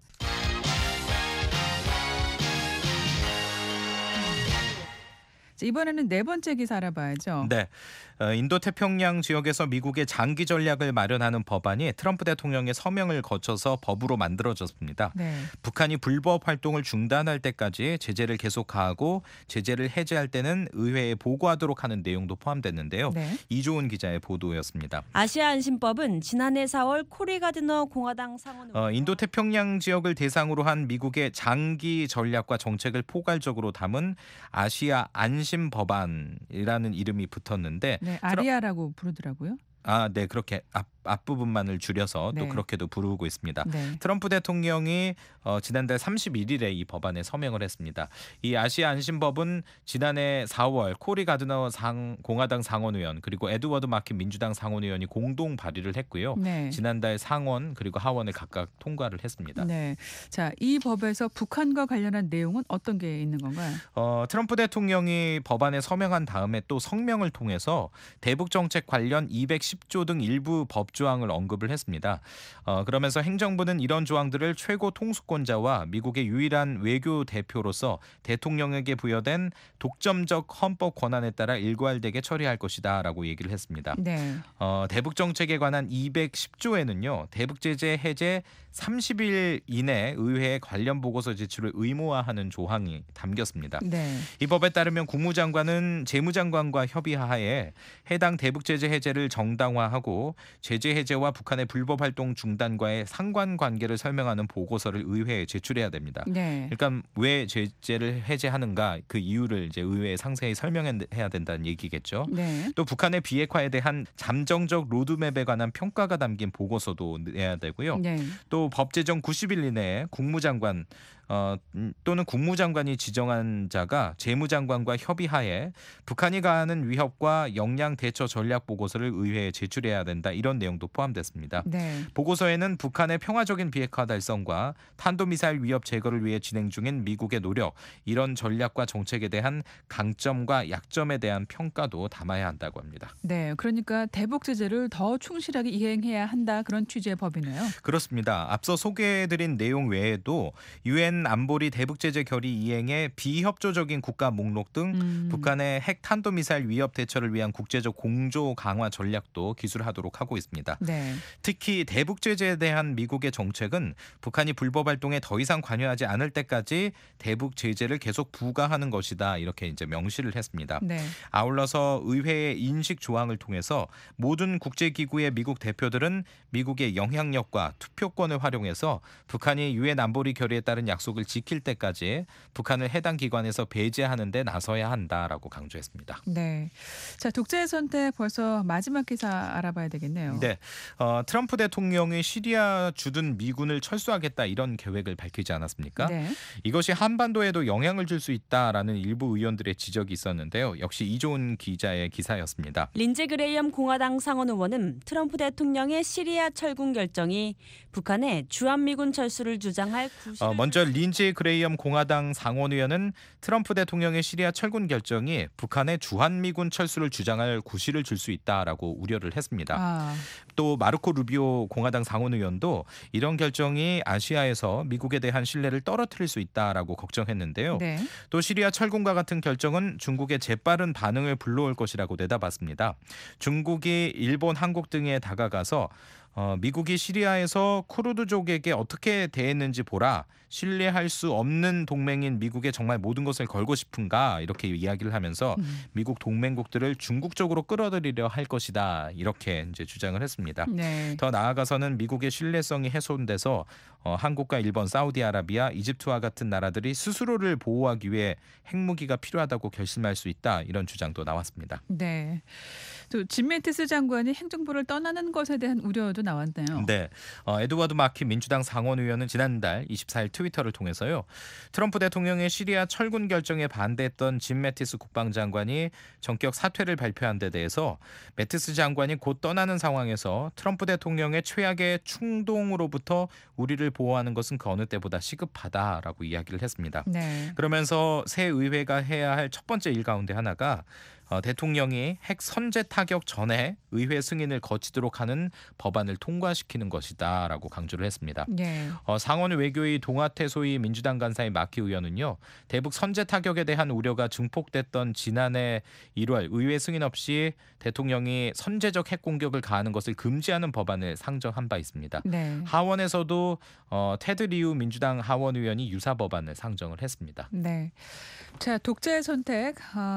자, 이번에는 네 번째 기사 알아봐야죠. 네, 인도태평양 지역에서 미국의 장기 전략을 마련하는 법안이 트럼프 대통령의 서명을 거쳐서 법으로 만들어졌습니다. 네. 북한이 불법 활동을 중단할 때까지 제재를 계속 가하고 제재를 해제할 때는 의회에 보고하도록 하는 내용도 포함됐는데요. 네. 이조은 기자의 보도였습니다. 아시아 안심법은 지난해 4월 코리 가드너 공화당 상원 인도태평양 지역을 대상으로 한 미국의 장기 전략과 정책을 포괄적으로 담은 아시아 안심 법안이라는 이름이 붙었는데 네, 아리아라고 부르더라고요. 네, 그렇게 앞부분만을 줄여서 또 네. 그렇게도 부르고 있습니다. 네. 트럼프 대통령이 지난달 31일에 이 법안에 서명을 했습니다. 이 아시아 안심법은 지난해 4월 코리 가드너 공화당 상원의원 그리고 에드워드 마킨 민주당 상원의원이 공동 발의를 했고요. 네. 지난달 상원 그리고 하원을 각각 통과를 했습니다. 네. 자, 이 법에서 북한과 관련한 내용은 어떤 게 있는 건가요? 트럼프 대통령이 법안에 서명한 다음에 또 성명을 통해서 대북 정책 관련 210조 등 일부 법조항을 언급을 했습니다. 그러면서 행정부는 이런 조항들을 최고 통수권자와 미국의 유일한 외교 대표로서 대통령에게 부여된 독점적 헌법 권한에 따라 일괄되게 처리할 것이다라고 얘기를 했습니다. 네. 대북 정책에 관한 210조에는요. 대북 제재 해제 30일 이내 의회에 관련 보고서 제출을 의무화하는 조항이 담겼습니다. 네. 이 법에 따르면 국무장관은 재무장관과 협의하에 해당 대북 제재 해제를 정당화하고 제재 제재 해제와 북한의 불법 활동 중단과의 상관관계를 설명하는 보고서를 의회에 제출해야 됩니다. 네. 그러니까 왜 제재를 해제하는가 그 이유를 이제 의회에 상세히 설명해야 된다는 얘기겠죠. 네. 또 북한의 비핵화에 대한 잠정적 로드맵에 관한 평가가 담긴 보고서도 내야 되고요. 네. 또 법제정 90일 이내에 국무장관 또는 국무장관이 지정한 자가 재무장관과 협의하에 북한이 가하는 위협과 역량 대처 전략 보고서를 의회에 제출해야 된다. 이런 내용도 포함됐습니다. 네. 보고서에는 북한의 평화적인 비핵화 달성과 탄도미사일 위협 제거를 위해 진행 중인 미국의 노력, 이런 전략과 정책에 대한 강점과 약점에 대한 평가도 담아야 한다고 합니다. 네. 그러니까 대북 제재를 더 충실하게 이행해야 한다. 그런 취지의 법이네요. 그렇습니다. 앞서 소개해드린 내용 외에도 유엔 안보리 대북 제재 결의 이행에 비협조적인 국가 목록 등 북한의 핵 탄도미사일 위협 대처를 위한 국제적 공조 강화 전략도 기술하도록 하고 있습니다. 네. 특히 대북 제재에 대한 미국의 정책은 북한이 불법 활동에 더 이상 관여하지 않을 때까지 대북 제재를 계속 부과하는 것이다. 이렇게 이제 명시를 했습니다. 네. 아울러서 의회의 인식 조항을 통해서 모든 국제기구의 미국 대표들은 미국의 영향력과 투표권을 활용해서 북한이 유엔 안보리 결의에 따른 약속을 지킬 때까지 북한을 해당 기관에서 배제하는 데 나서야 한다라고 강조했습니다. 네. 자, 독재의 선택 벌써 마지막 기사 알아봐야 되겠네요. 네. 트럼프 대통령이 시리아 주둔 미군을 철수하겠다 이런 계획을 밝히지 않았습니까? 네. 이것이 한반도에도 영향을 줄 수 있다라는 일부 의원들의 지적이 있었는데요. 역시 이조은 기자의 기사였습니다. 린제 그레이엄 공화당 상원 의원은 트럼프 대통령의 시리아 철군 결정이 북한의 주한미군 철수를 주장할 구실을 먼저 린지 그레이엄 공화당 상원의원은 트럼프 대통령의 시리아 철군 결정이 북한의 주한미군 철수를 주장할 구실을 줄 수 있다라고 우려를 했습니다. 또 마르코 루비오 공화당 상원의원도 이런 결정이 아시아에서 미국에 대한 신뢰를 떨어뜨릴 수 있다라고 걱정했는데요. 네. 또 시리아 철군과 같은 결정은 중국의 재빠른 반응을 불러올 것이라고 내다봤습니다. 중국이 일본, 한국 등에 다가가서 미국이 시리아에서 쿠르드족에게 어떻게 대했는지 보라. 신뢰할 수 없는 동맹인 미국에 정말 모든 것을 걸고 싶은가 이렇게 이야기를 하면서 미국 동맹국들을 중국 쪽으로 끌어들이려 할 것이다. 이렇게 이제 주장을 했습니다. 네. 더 나아가서는 미국의 신뢰성이 훼손돼서 한국과 일본, 사우디아라비아, 이집트와 같은 나라들이 스스로를 보호하기 위해 핵무기가 필요하다고 결심할 수 있다. 이런 주장도 나왔습니다. 네. 또 짐 매티스 장관이 행정부를 떠나는 것에 대한 우려도 나왔네요. 네, 에드워드 마키 민주당 상원의원은 지난달 24일 트위터를 통해서요. 트럼프 대통령의 시리아 철군 결정에 반대했던 짐 매티스 국방장관이 전격 사퇴를 발표한 데 대해서 매티스 장관이 곧 떠나는 상황에서 트럼프 대통령의 최악의 충동으로부터 우리를 보호하는 것은 그 어느 때보다 시급하다라고 이야기를 했습니다. 네. 그러면서 새 의회가 해야 할 첫 번째 일 가운데 하나가 대통령이 핵 선제 타격 전에 의회 승인을 거치도록 하는 법안을 통과시키는 것이다라고 강조를 했습니다. 네. 상원 외교위 동아태 소위 민주당 간사의 마키 의원은요. 대북 선제 타격에 대한 우려가 증폭됐던 지난해 1월 의회 승인 없이 대통령이 선제적 핵 공격을 가하는 것을 금지하는 법안을 상정한 바 있습니다. 네. 하원에서도 테드 리우 민주당 하원 의원이 유사 법안을 상정을 했습니다. 네. 자, 독재의 선택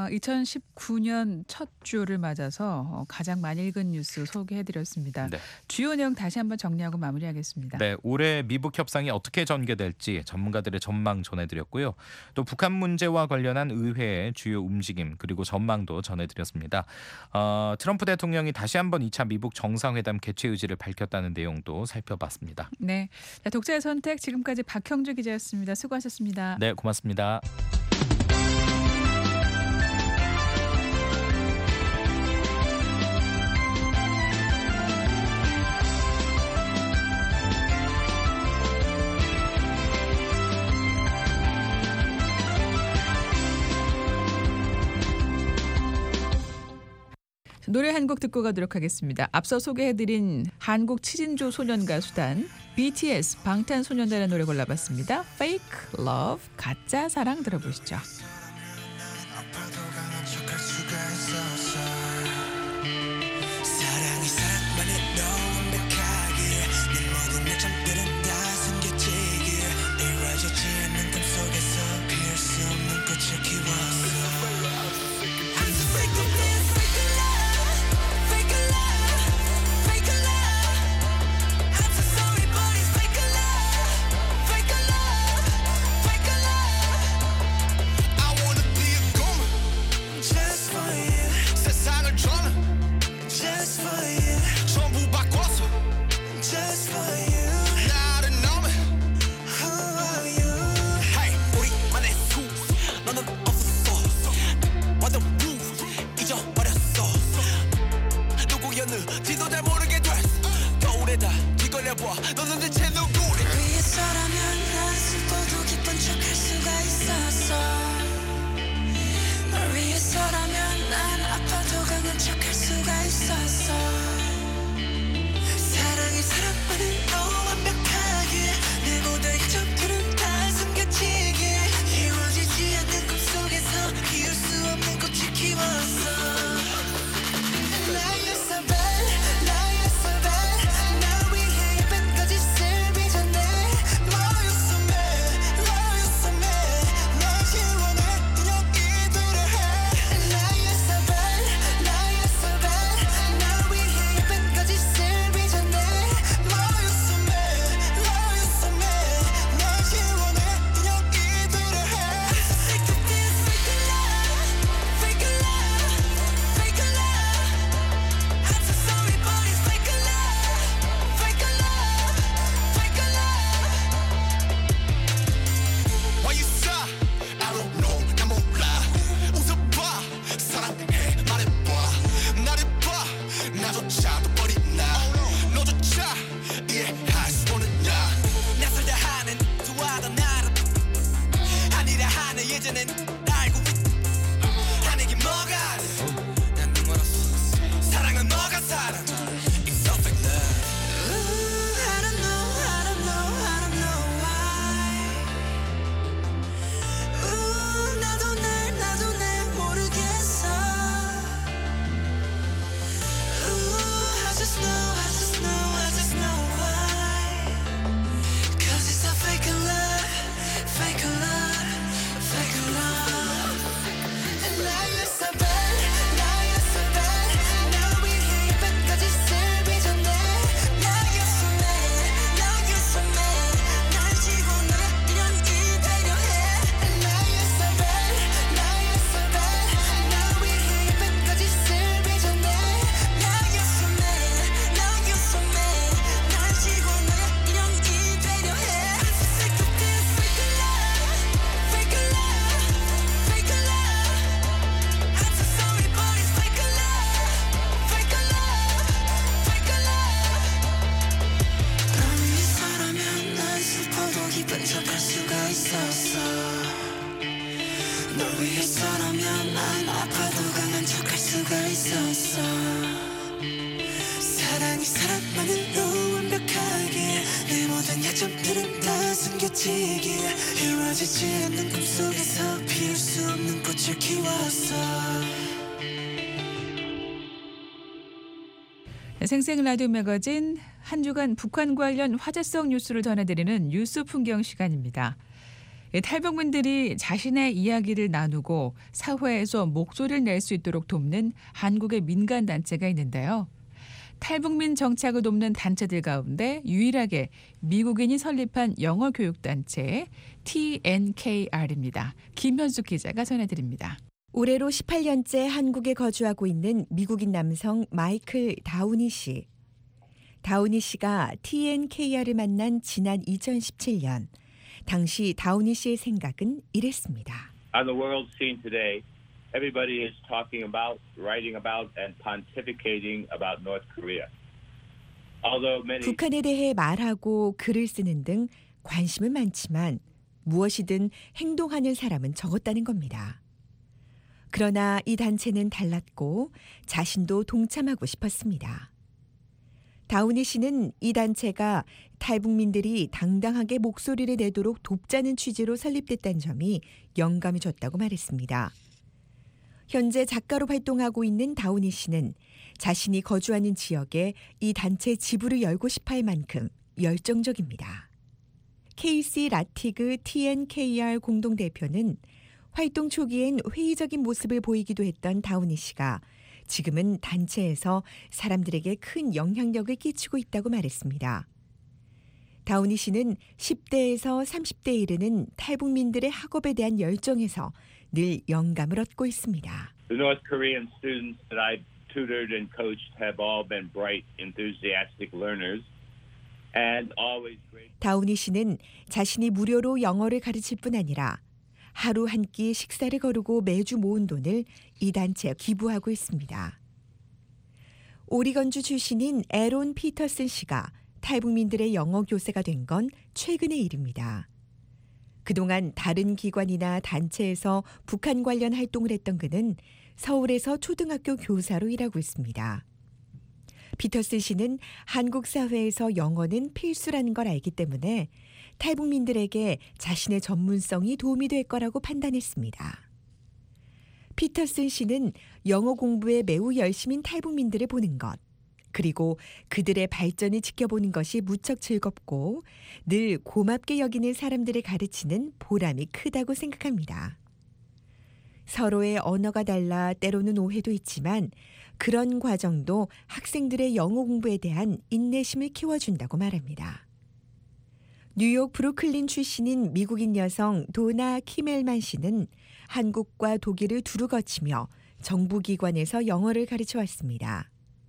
2019년 첫 주를 맞아서 가장 많이 읽은 뉴스 소개해드렸습니다. 네. 주요 내용 다시 한번 정리하고 마무리하겠습니다. 네, 올해 미북 협상이 어떻게 전개될지 전문가들의 전망 전해드렸고요. 또 북한 문제와 관련한 의회의 주요 움직임 그리고 전망도 전해드렸습니다. 트럼프 대통령이 다시 한번 2차 미북 정상회담 개최 의지를 밝혔다는 내용도 살펴봤습니다. 네, 자, 독재의 선택 지금까지 박형주 기자였습니다. 수고하셨습니다. 네, 고맙습니다. 노래 한 곡 듣고 가도록 하겠습니다. 앞서 소개해드린 한국 7인조 소년 가수단 BTS 방탄소년단의 노래 골라봤습니다. Fake Love, 가짜 사랑 들어보시죠. 사랑이 사랑만을 너 완벽하게 내 모든 약점들은 다 숨겨지길 이루어지지 않는 꿈 속에서 피할 수 없는 꽃을 키웠어 I'm so sick of this fake love, fake love, fake love 있었어. 사랑이 사랑만으로 완벽하게 내 모든 약점들은 다 숨겨지길 이루어지지 않는 꿈속에서 피울 수 없는 꽃을 키웠어. 생생 라디오 매거진 한 주간 북한 관련 화제성 뉴스를 전해드리는 뉴스 풍경 시간입니다. 탈북민들이 자신의 이야기를 나누고 사회에서 목소리를 낼 수 있도록 돕는 한국의 민간 단체가 있는데요. 탈북민 정착을 돕는 단체들 가운데 유일하게 미국인이 설립한 영어 교육 단체 TNKR입니다. 김현숙 기자가 전해드립니다. 올해로 18년째 한국에 거주하고 있는 미국인 남성 마이클 다우니 씨. 다우니 씨가 TNKR을 만난 지난 2017년. 당시 다우니 씨의 생각은 이랬습니다. On the world scene today, everybody is talking about, writing about, and pontificating about North Korea. Although many 북한에 대해 말하고 글을 쓰는 등 관심은 많지만 무엇이든 행동하는 사람은 적었다는 겁니다. 그러나 이 단체는 달랐고 자신도 동참하고 싶었습니다. 다우니 씨는 이 단체가 탈북민들이 당당하게 목소리를 내도록 돕자는 취지로 설립됐다는 점이 영감이 줬다고 말했습니다. 현재 작가로 활동하고 있는 다우니 씨는 자신이 거주하는 지역에 이 단체 지부를 열고 싶어 할 만큼 열정적입니다. KC 라티그 TNKR 공동대표는 활동 초기엔 회의적인 모습을 보이기도 했던 다우니 씨가 지금은 단체에서 사람들에게 큰 영향력을 끼치고 있다고 말했습니다. 다우니 씨는 10대에서 30대에 이르는 탈북민들의 학업에 대한 열정에서 늘 영감을 얻고 있습니다. The North Korean students that I've tutored and coached have all been bright, enthusiastic learners. And always great. 다우니 씨는 자신이 무료로 영어를 가르칠 뿐 아니라 하루 한 끼 식사를 거르고 매주 모은 돈을 이 단체에 기부하고 있습니다. 오리건주 출신인 에론 피터슨 씨가 탈북민들의 영어 교사가 된 건 최근의 일입니다. 그동안 다른 기관이나 단체에서 북한 관련 활동을 했던 그는 서울에서 초등학교 교사로 일하고 있습니다. 피터슨 씨는 한국 사회에서 영어는 필수라는 걸 알기 때문에 탈북민들에게 자신의 전문성이 도움이 될 거라고 판단했습니다. 피터슨 씨는 영어 공부에 매우 열심인 탈북민들을 보는 것, 그리고 그들의 발전을 지켜보는 것이 무척 즐겁고 늘 고맙게 여기는 사람들을 가르치는 보람이 크다고 생각합니다. 서로의 언어가 달라 때로는 오해도 있지만 그런 과정도 학생들의 영어 공부에 대한 인내심을 키워준다고 말합니다. 뉴욕 브루클린 출신인 미국인 여성 도나 키멜만 씨는 한국과 독일을 두루 거치며 정부기관에서 영어를 가르쳐 왔습니다.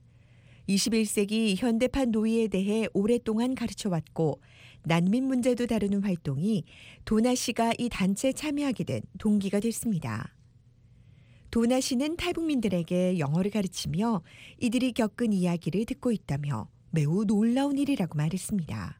21세기 현대판 노예에 대해 오랫동안 가르쳐 왔고 난민 문제도 다루는 활동이 도나 씨가 이 단체에 참여하게 된 동기가 됐습니다. 도나 씨는 탈북민들에게 영어를 가르치며 이들이 겪은 이야기를 듣고 있다며 매우 놀라운 일이라고 말했습니다.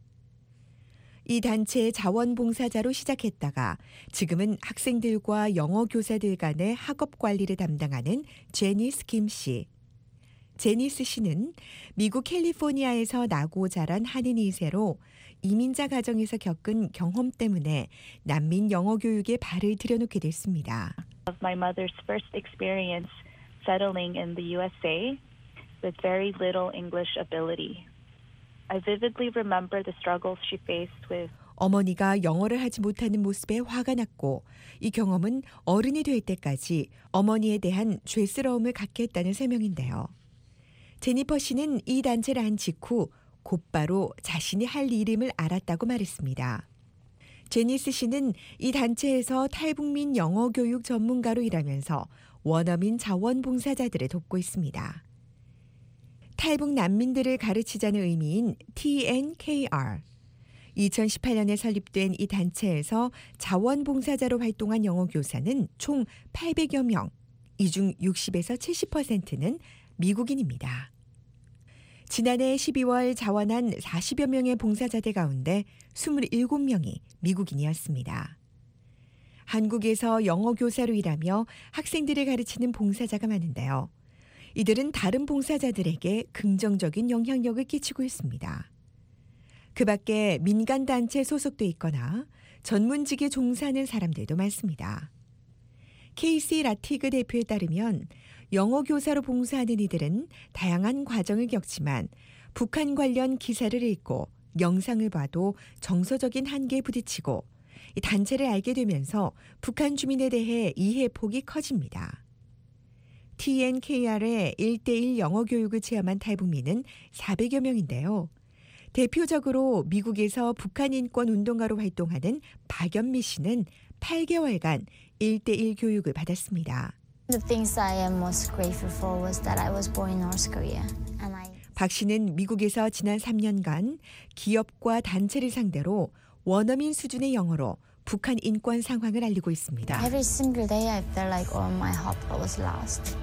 이 단체의 자원봉사자로 시작했다가 지금은 학생들과 영어 교사들 간의 학업 관리를 담당하는 제니스 김 씨. 제니스 씨는 미국 캘리포니아에서 나고 자란 한인 2세로 이민자 가정에서 겪은 경험 때문에 난민 영어 교육에 발을 들여놓게 됐습니다. My mother's first experience settling in the USA with very little English ability. I vividly remember the struggles she faced with. 어머니가 영어를 하지 못하는 모습에 화가 났고 이 경험은 어른이 될 때까지 어머니에 대한 죄스러움을 갖게 했다는 설명인데요. 제니퍼 씨는 이 단체를 한 직후 곧바로 자신이 할 일임을 알았다고 말했습니다. 제니스 씨는 이 단체에서 탈북민 영어 교육 전문가로 일하면서 원어민 자원봉사자들을 돕고 있습니다. 탈북 난민들을 가르치자는 의미인 TNKR. 2018년에 설립된 이 단체에서 자원봉사자로 활동한 영어 교사는 총 800여 명, 이 중 60에서 70%는 미국인입니다. 지난해 12월 자원한 40여 명의 봉사자들 가운데 27명이 미국인이었습니다. 한국에서 영어 교사로 일하며 학생들을 가르치는 봉사자가 많은데요. 이들은 다른 봉사자들에게 긍정적인 영향력을 끼치고 있습니다. 그 밖에 민간단체에 소속돼 있거나 전문직에 종사하는 사람들도 많습니다. 케이시 라티그 대표에 따르면 영어 교사로 봉사하는 이들은 다양한 과정을 겪지만 북한 관련 기사를 읽고 영상을 봐도 정서적인 한계에 부딪히고 이 단체를 알게 되면서 북한 주민에 대해 이해폭이 커집니다. TNKR의 1:1 영어 교육을 체험한 탈북민은 400여 명인데요. 대표적으로 미국에서 북한 인권 운동가로 활동하는 박연미 씨는 8개월간 1:1 교육을 받았습니다. The things I am most grateful for was that I was born in North Korea. 박 씨는 미국에서 지난 3년간 기업과 단체를 상대로 원어민 수준의 영어로 북한 인권 상황을 알리고 있습니다. Every single day I felt like all my hope was lost.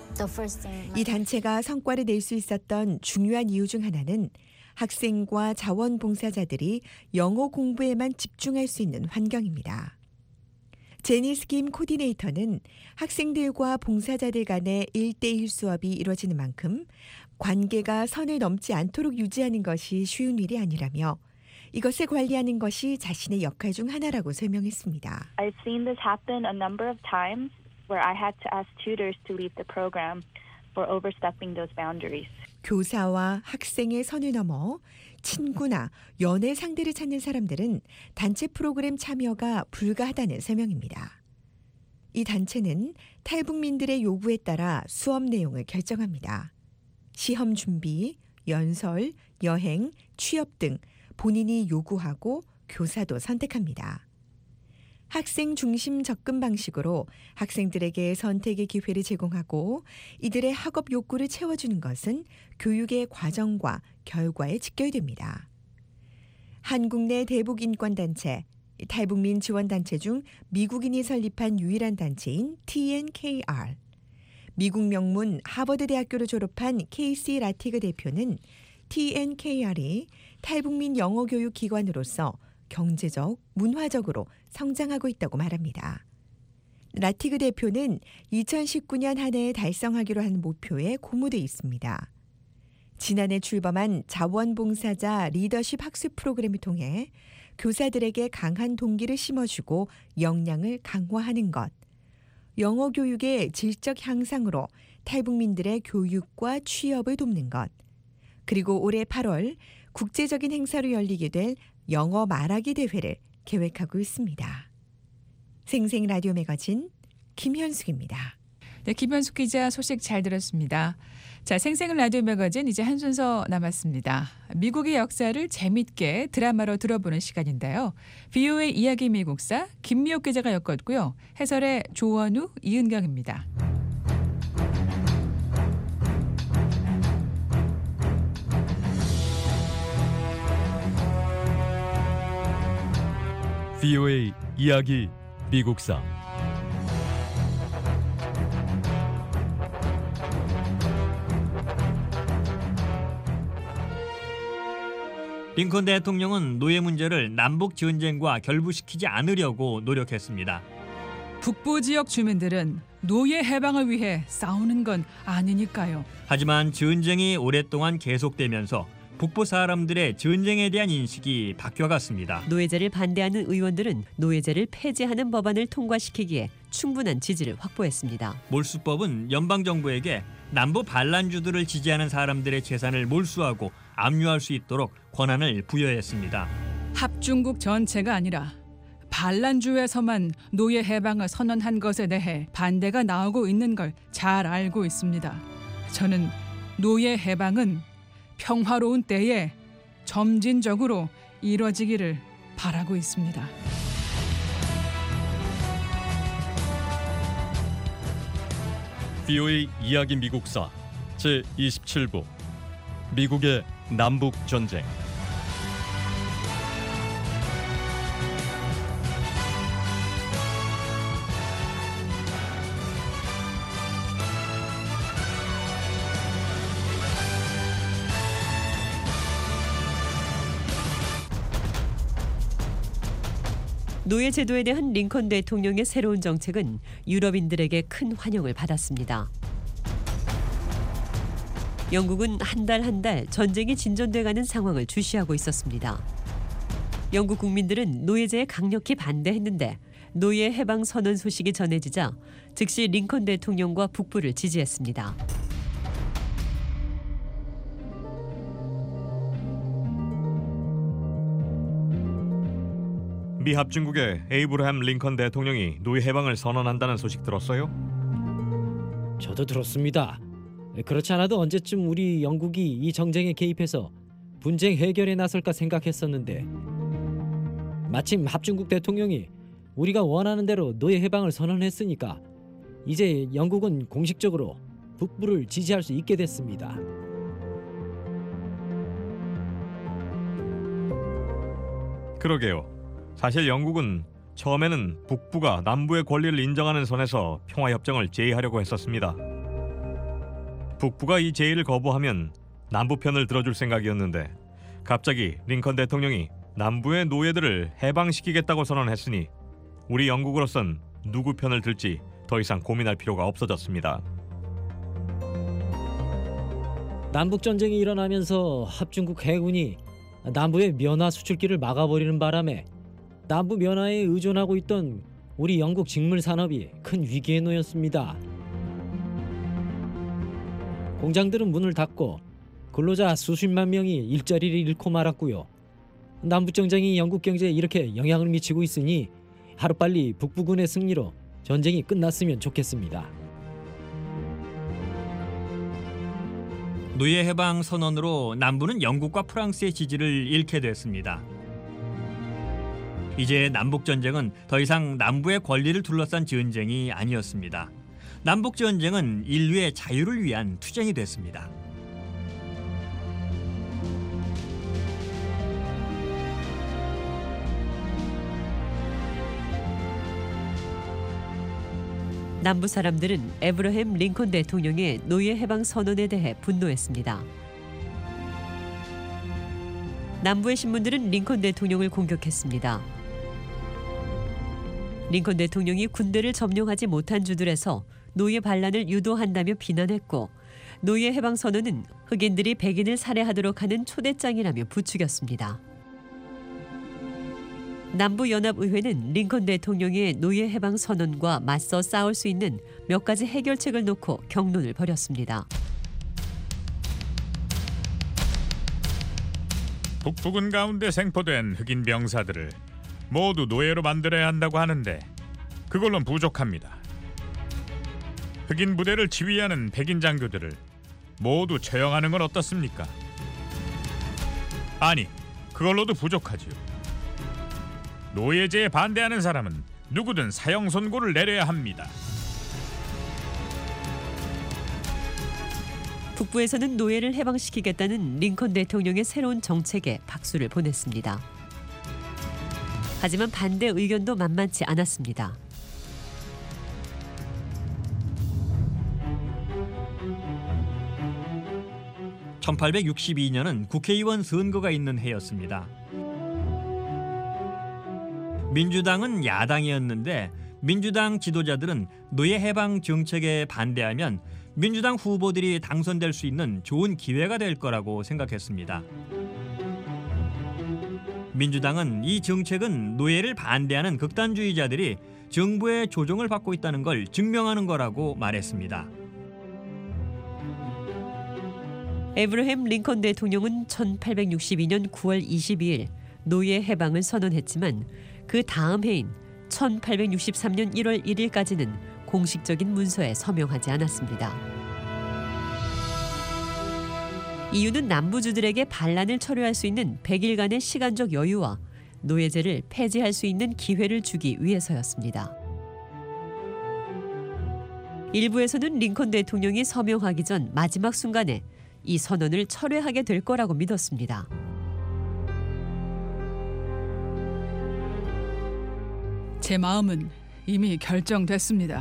이 단체가 성과를 낼 수 있었던 중요한 이유 중 하나는 학생과 자원봉사자들이 영어 공부에만 집중할 수 있는 환경입니다. 제니스 김 코디네이터는 학생들과 봉사자들 간의 1:1 수업이 이루어지는 만큼 관계가 선을 넘지 않도록 유지하는 것이 쉬운 일이 아니라며 이것을 관리하는 것이 자신의 역할 중 하나라고 설명했습니다. I've seen this happen a number of times where I had to ask tutors to leave the program for overstepping those boundaries. 교사와 학생의 선을 넘어 친구나 연애 상대를 찾는 사람들은 단체 프로그램 참여가 불가하다는 설명입니다. 이 단체는 탈북민들의 요구에 따라 수업 내용을 결정합니다. 시험 준비, 연설, 여행, 취업 등 본인이 요구하고 교사도 선택합니다. 학생 중심 접근 방식으로 학생들에게 선택의 기회를 제공하고 이들의 학업 욕구를 채워주는 것은 교육의 과정과 결과에 직결됩니다. 한국 내 대북 인권단체, 탈북민 지원단체 중 미국인이 설립한 유일한 단체인 TNKR. 미국 명문 하버드 대학교를 졸업한 케이시 라티그 대표는 TNKR이 탈북민 영어 교육 기관으로서 경제적, 문화적으로 성장하고 있다고 말합니다. 라티그 대표는 2019년 한 해에 달성하기로 한 목표에 고무돼 있습니다. 지난해 출범한 자원봉사자 리더십 학습 프로그램을 통해 교사들에게 강한 동기를 심어주고 역량을 강화하는 것, 영어 교육의 질적 향상으로 탈북민들의 교육과 취업을 돕는 것, 그리고 올해 8월 국제적인 행사로 열리게 될 영어 말하기 대회를 계획하고 있습니다. 생생 라디오 매거진 김현숙입니다. 네, 김현숙 기자 소식 잘 들었습니다. 자, 생생 라디오 매거진 이제 한 순서 남았습니다. 미국의 역사를 재밌게 드라마로 들어보는 시간인데요. VOA 이야기 미국사 김미옥 기자가 엮었고요. 해설의 조원우, 이은경입니다. VOA 이야기 미국사 링컨 대통령은 노예 문제를 남북 전쟁과 결부시키지 않으려고 노력했습니다. 북부 지역 주민들은 노예 해방을 위해 싸우는 건 아니니까요. 하지만 전쟁이 오랫동안 계속되면서 북부 사람들의 전쟁에 대한 인식이 바뀌어갔습니다. 노예제를 반대하는 의원들은 노예제를 폐지하는 법안을 통과시키기에 충분한 지지를 확보했습니다. 몰수법은 연방정부에게 남부 반란주들을 지지하는 사람들의 재산을 몰수하고 압류할 수 있도록 권한을 부여했습니다. 합중국 전체가 아니라 반란주에서만 노예 해방을 선언한 것에 대해 반대가 나오고 있는 걸 잘 알고 있습니다. 저는 노예 해방은 평화로운 때에 점진적으로 이뤄지기를 바라고 있습니다. VOA 이야기 미국사 제27부 미국의 남북 전쟁. 노예 제도에 대한 링컨 대통령의 새로운 정책은 유럽인들에게 큰 환영을 받았습니다. 영국은 한 달 전쟁이 진전돼가는 상황을 주시하고 있었습니다. 영국 국민들은 노예제에 강력히 반대했는데 노예 해방 선언 소식이 전해지자 즉시 링컨 대통령과 북부를 지지했습니다. 미 합중국의 에이브러햄 링컨 대통령이 노예 해방을 선언한다는 소식 들었어요? 저도 들었습니다. 그렇지 않아도 언제쯤 우리 영국이 이 정쟁에 개입해서 분쟁 해결에 나설까 생각했었는데 마침 합중국 대통령이 우리가 원하는 대로 노예 해방을 선언했으니까 이제 영국은 공식적으로 북부를 지지할 수 있게 됐습니다. 그러게요. 사실 영국은 처음에는 북부가 남부의 권리를 인정하는 선에서 평화협정을 제의하려고 했었습니다. 북부가 이 제의를 거부하면 남부편을 들어줄 생각이었는데 갑자기 링컨 대통령이 남부의 노예들을 해방시키겠다고 선언했으니 우리 영국으로선 누구 편을 들지 더 이상 고민할 필요가 없어졌습니다. 남북전쟁이 일어나면서 합중국 해군이 남부의 면화 수출길을 막아버리는 바람에 남부 면화에 의존하고 있던 우리 영국 직물 산업이 큰 위기에 놓였습니다. 공장들은 문을 닫고 근로자 수십만 명이 일자리를 잃고 말았고요. 남북전쟁이 영국 경제에 이렇게 영향을 미치고 있으니 하루빨리 북부군의 승리로 전쟁이 끝났으면 좋겠습니다. 노예 해방 선언으로 남부는 영국과 프랑스의 지지를 잃게 됐습니다. 이제 남북전쟁은 더 이상 남부의 권리를 둘러싼 전쟁이 아니었습니다. 남북전쟁은 인류의 자유를 위한 투쟁이 됐습니다. 남부 사람들은 에브러햄 링컨 대통령의 노예 해방 선언에 대해 분노했습니다. 남부의 신문들은 링컨 대통령을 공격했습니다. 링컨 대통령이 군대를 점령하지 못한 주들에서 노예 반란을 유도한다며 비난했고 노예 해방 선언은 흑인들이 백인을 살해하도록 하는 초대장이라며 부추겼습니다. 남부연합의회는 링컨 대통령의 노예 해방 선언과 맞서 싸울 수 있는 몇 가지 해결책을 놓고 격론을 벌였습니다. 북부군 가운데 생포된 흑인 병사들을 모두 노예로 만들어야 한다고 하는데 그걸로는 부족합니다. 흑인 부대를 지휘하는 백인 장교들을 모두 처형하는 건 어떻습니까? 아니, 그걸로도 부족하지요. 노예제에 반대하는 사람은 누구든 사형 선고를 내려야 합니다. 북부에서는 노예를 해방시키겠다는 링컨 대통령의 새로운 정책에 박수를 보냈습니다. 하지만 반대 의견도 만만치 않았습니다. (1862년은) 국회의원 선거가 있는 해였습니다. 민주당은 야당이었는데 민주당 지도자들은 노예 해방 정책에 반대하면 민주당 후보들이 당선될 수 있는 좋은 기회가 될 거라고 생각했습니다. 민주당은 이 정책은 노예를 반대하는 극단주의자들이 정부의 조종을 받고 있다는 걸 증명하는 거라고 말했습니다. 에브러햄 링컨 대통령은 1862년 9월 22일 노예 해방을 선언했지만 그 다음 해인 1863년 1월 1일까지는 공식적인 문서에 서명하지 않았습니다. 이유는 남부주들에게 반란을 철회할 수 있는 100일간의 시간적 여유와 노예제를 폐지할 수 있는 기회를 주기 위해서였습니다. 일부에서는 링컨 대통령이 서명하기 전 마지막 순간에 이 선언을 철회하게 될 거라고 믿었습니다. 제 마음은 이미 결정됐습니다.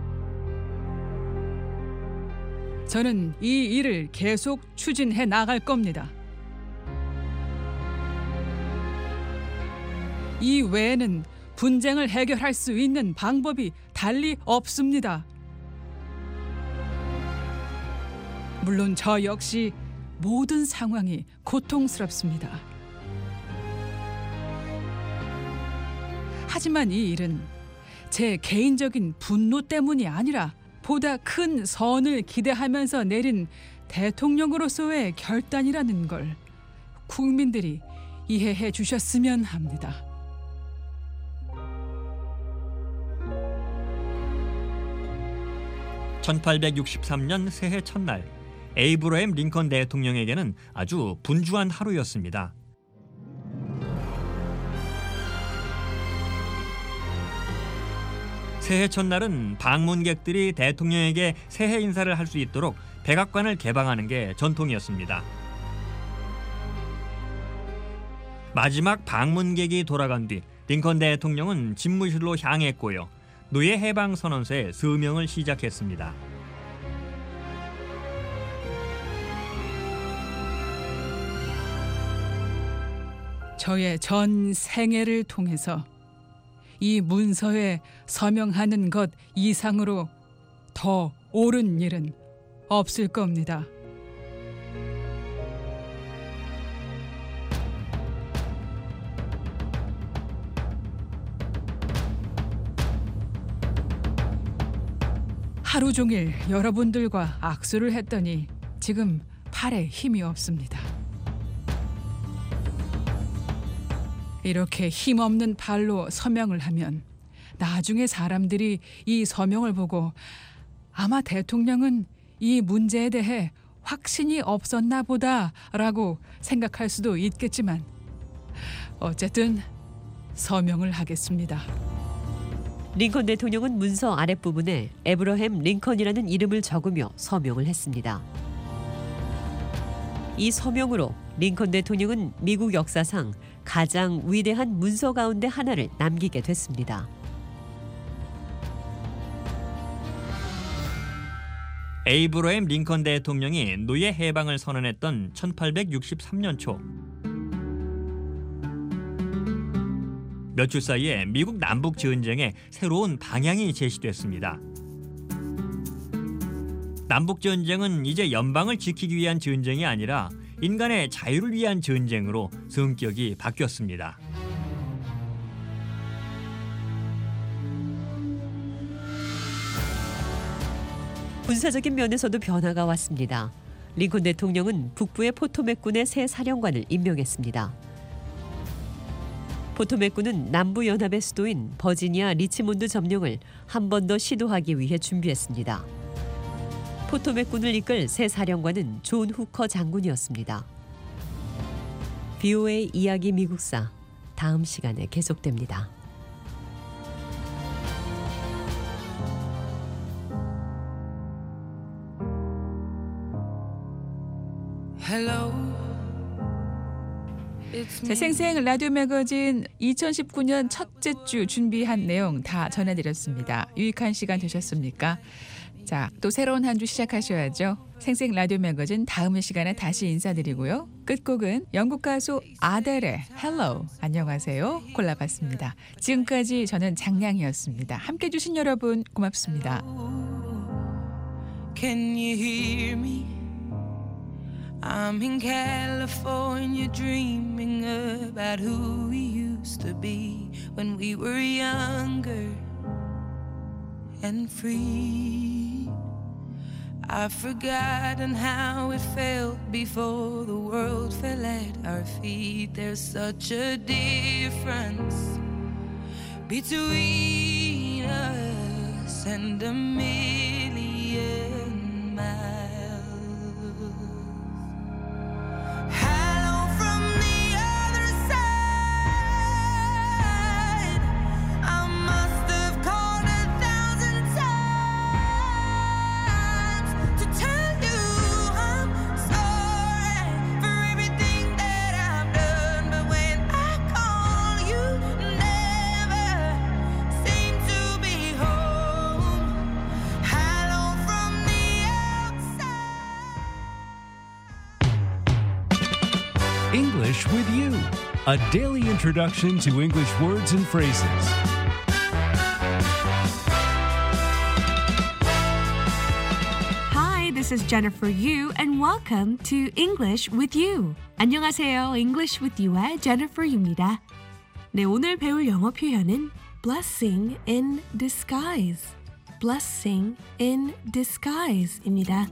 저는 이 일을 계속 추진해 나갈 겁니다. 이 외에는 분쟁을 해결할 수 있는 방법이 달리 없습니다. 물론 저 역시 모든 상황이 고통스럽습니다. 하지만 이 일은 제 개인적인 분노 때문이 아니라 보다 큰 선을 기대하면서 내린 대통령으로서의 결단이라는 걸 국민들이 이해해 주셨으면 합니다. (1863년) 새해 첫날 에이브러햄 링컨 대통령에게는 아주 분주한 하루였습니다. 새해 첫날은 방문객들이 대통령에게 새해 인사를 할 수 있도록 백악관을 개방하는 게 전통이었습니다. 마지막 방문객이 돌아간 뒤 링컨 대통령은 집무실로 향했고요. 노예 해방 선언서의 서명을 시작했습니다. 저의 전 생애를 통해서 이 문서에 서명하는 것 이상으로 더 옳은 일은 없을 겁니다. 하루 종일 여러분들과 악수를 했더니 지금 팔에 힘이 없습니다. 이렇게 힘없는 발로 서명을 하면 나중에 사람들이 이 서명을 보고 아마 대통령은 이 문제에 대해 확신이 없었나 보다라고 생각할 수도 있겠지만 어쨌든 서명을 하겠습니다. 링컨 대통령은 문서 아랫부분에 에브러햄 링컨이라는 이름을 적으며 서명을 했습니다. 이 서명으로 링컨 대통령은 미국 역사상 가장 위대한 문서 가운데 하나를 남기게 됐습니다. 에이브러햄 링컨 대통령이 노예 해방을 선언했던 1863년 초 몇 주 사이에 미국 남북 전쟁에 새로운 방향이 제시됐습니다. 남북 전쟁은 이제 연방을 지키기 위한 전쟁이 아니라 인간의 자유를 위한 전쟁으로 성격이 바뀌었습니다. 군사적인 면에서도 변화가 왔습니다. 링컨 대통령은 북부의 포토맥군의 새 사령관을 임명했습니다. 포토맥군은 남부연합의 수도인 버지니아 리치몬드 점령을 한 번 더 시도하기 위해 준비했습니다. 포토맥군을 이끌 새 사령관은 존 후커 장군이었습니다. VOA 이야기 미국사 다음 시간에 계속됩니다. 자, 생생 라디오 매거진 2019년 첫째 주 준비한 내용 다 전해드렸습니다. 유익한 시간 되셨습니까? 자, 또 새로운 한 주 시작하셔야죠. 생생 라디오 매거진 다음 시간에 다시 인사드리고요. 끝곡은 영국 가수 아델의 Hello, 안녕하세요 골라봤습니다. 지금까지 저는 장량이었습니다. 함께해 주신 여러분 고맙습니다. Can you hear me? I'm in California dreaming about who we used to be when we were younger and free. I've forgotten how it felt before the world fell at our feet. There's such a difference between us and a million miles. English with You, a daily introduction to English words and phrases. Hi, this this is Jennifer Yu and welcome to English with You. 안녕하세요. English with You의 Jennifer Yu입니다. 네, 오늘 배울 영어 표현은 blessing in disguise. blessing in disguise입니다.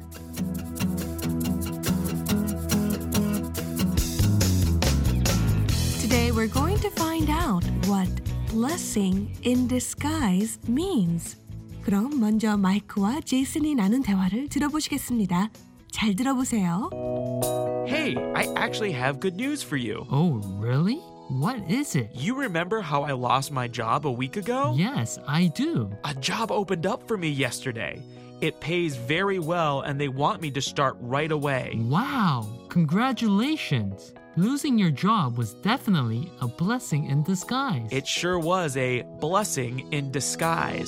Today we're going to find out what blessing in disguise means. 그럼 먼저 마이크와 제이슨이 나눈 대화를 들어보시겠습니다. 잘 들어보세요. Hey, I actually have good news for you. Oh, really? What is it? You remember how I lost my job a week ago? Yes, I do. A job opened up for me yesterday. It pays very well and they want me to start right away. Wow, congratulations. Losing your job was definitely a blessing in disguise. It sure was a blessing in disguise.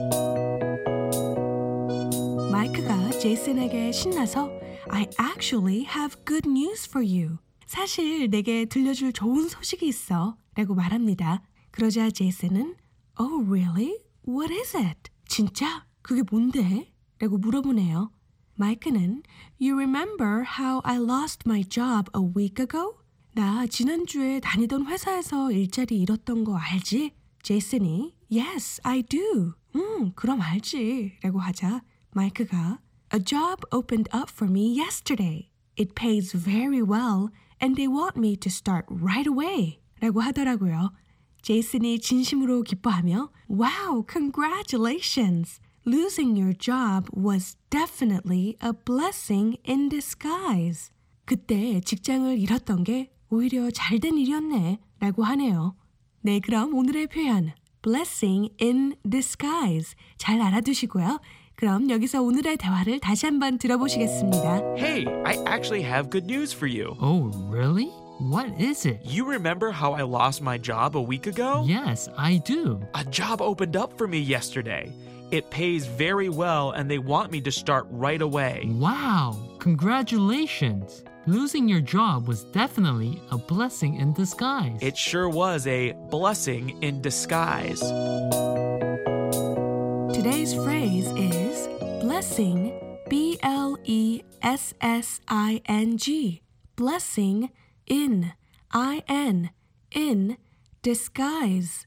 마이크가 제이슨에게 신나서 I actually have good news for you. 사실 내게 들려줄 좋은 소식이 있어 라고 말합니다. 그러자 제이슨은 Oh, really? What is it? 진짜? 그게 뭔데? 라고 물어보네요. 마이크는 You remember how I lost my job a week ago? 나 지난주에 다니던 회사에서 일자리 잃었던 거 알지? 제이슨이 Yes, I do. 그럼 알지. 라고 하자 마이크가 A job opened up for me yesterday. It pays very well and they want me to start right away. 라고 하더라고요. 제이슨이 진심으로 기뻐하며 Wow, congratulations. Losing your job was definitely a blessing in disguise. 그때 직장을 잃었던 게 오히려 잘된 일이었네 라고 하네요. 네, 그럼 오늘의 표현 blessing in disguise 잘 알아두시고요. 그럼 여기서 오늘의 대화를 다시 한번 들어보시겠습니다. Hey, I actually have good news for you. Oh, really? What is it? You remember how I lost my job a week ago? Yes, I do. A job opened up for me yesterday. It pays very well and they want me to start right away. Wow, congratulations. Losing your job was definitely a blessing in disguise. It sure was a blessing in disguise. Today's phrase is blessing, B-L-E-S-S-I-N-G. Blessing in, I-N, in, disguise,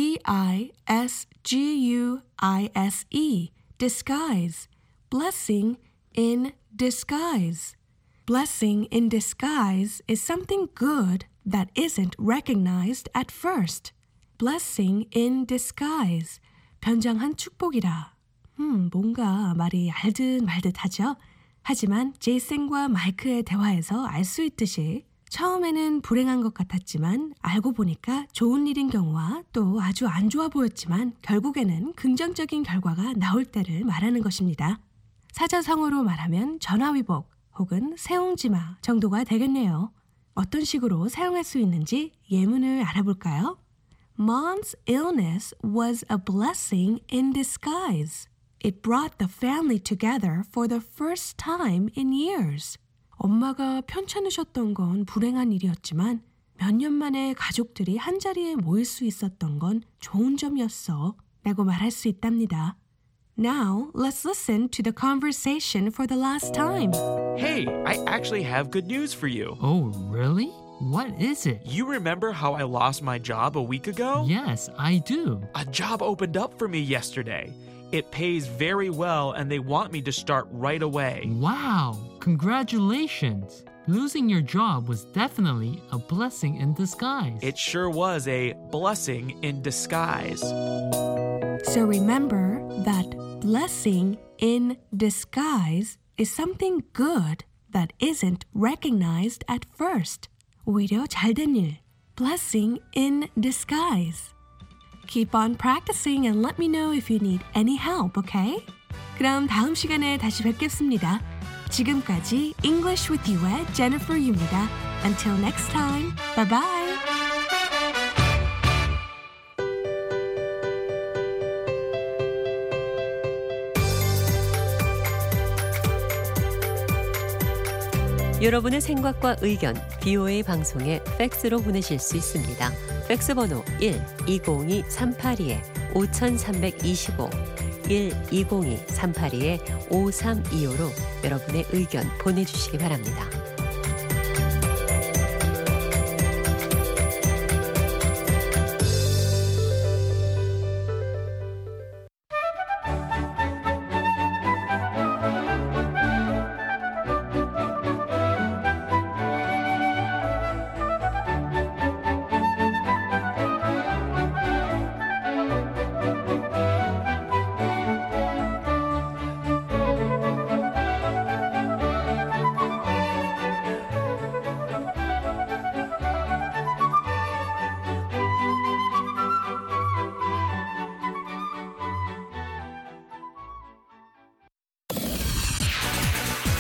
D-I-S-G-U-I-S-E, disguise. Blessing in disguise. Blessing in disguise is something good that isn't recognized at first. Blessing in disguise. 변장한 축복이라. 뭔가 말이 알듯 말듯 하죠? 하지만 제이슨과 마이크의 대화에서 알 수 있듯이 처음에는 불행한 것 같았지만 알고 보니까 좋은 일인 경우와 또 아주 안 좋아 보였지만 결국에는 긍정적인 결과가 나올 때를 말하는 것입니다. 사자성어로 말하면 전화위복 혹은 세옹지마 정도가 되겠네요. 어떤 식으로 사용할 수 있는지 예문을 알아볼까요? Mom's illness was a blessing in disguise. It brought the family together for the first time in years. 엄마가 편찮으셨던 건 불행한 일이었지만 몇 년 만에 가족들이 한자리에 모일 수 있었던 건 좋은 점이었어 라고 말할 수 있답니다. Now, let's listen to the conversation for the last time. Hey, I actually have good news for you. Oh, really? What is it? You remember how I lost my job a week ago? Yes, I do. A job opened up for me yesterday. It pays very well and they want me to start right away. Wow, congratulations. Losing your job was definitely a blessing in disguise. It sure was a blessing in disguise. So remember that blessing in disguise is something good that isn't recognized at first. 오히려 잘된 일, blessing in disguise. Keep on practicing and let me know if you need any help, okay? 그럼 다음 시간에 다시 뵙겠습니다. 지금까지 English with You의 Jennifer Yu입니다. Until next time, bye bye. 여러분의 생각과 의견 BOA 방송에 팩스로 보내실 수 있습니다. 팩스 번호 1-202-382-5325 1202-382-5325로 여러분의 의견 보내주시기 바랍니다.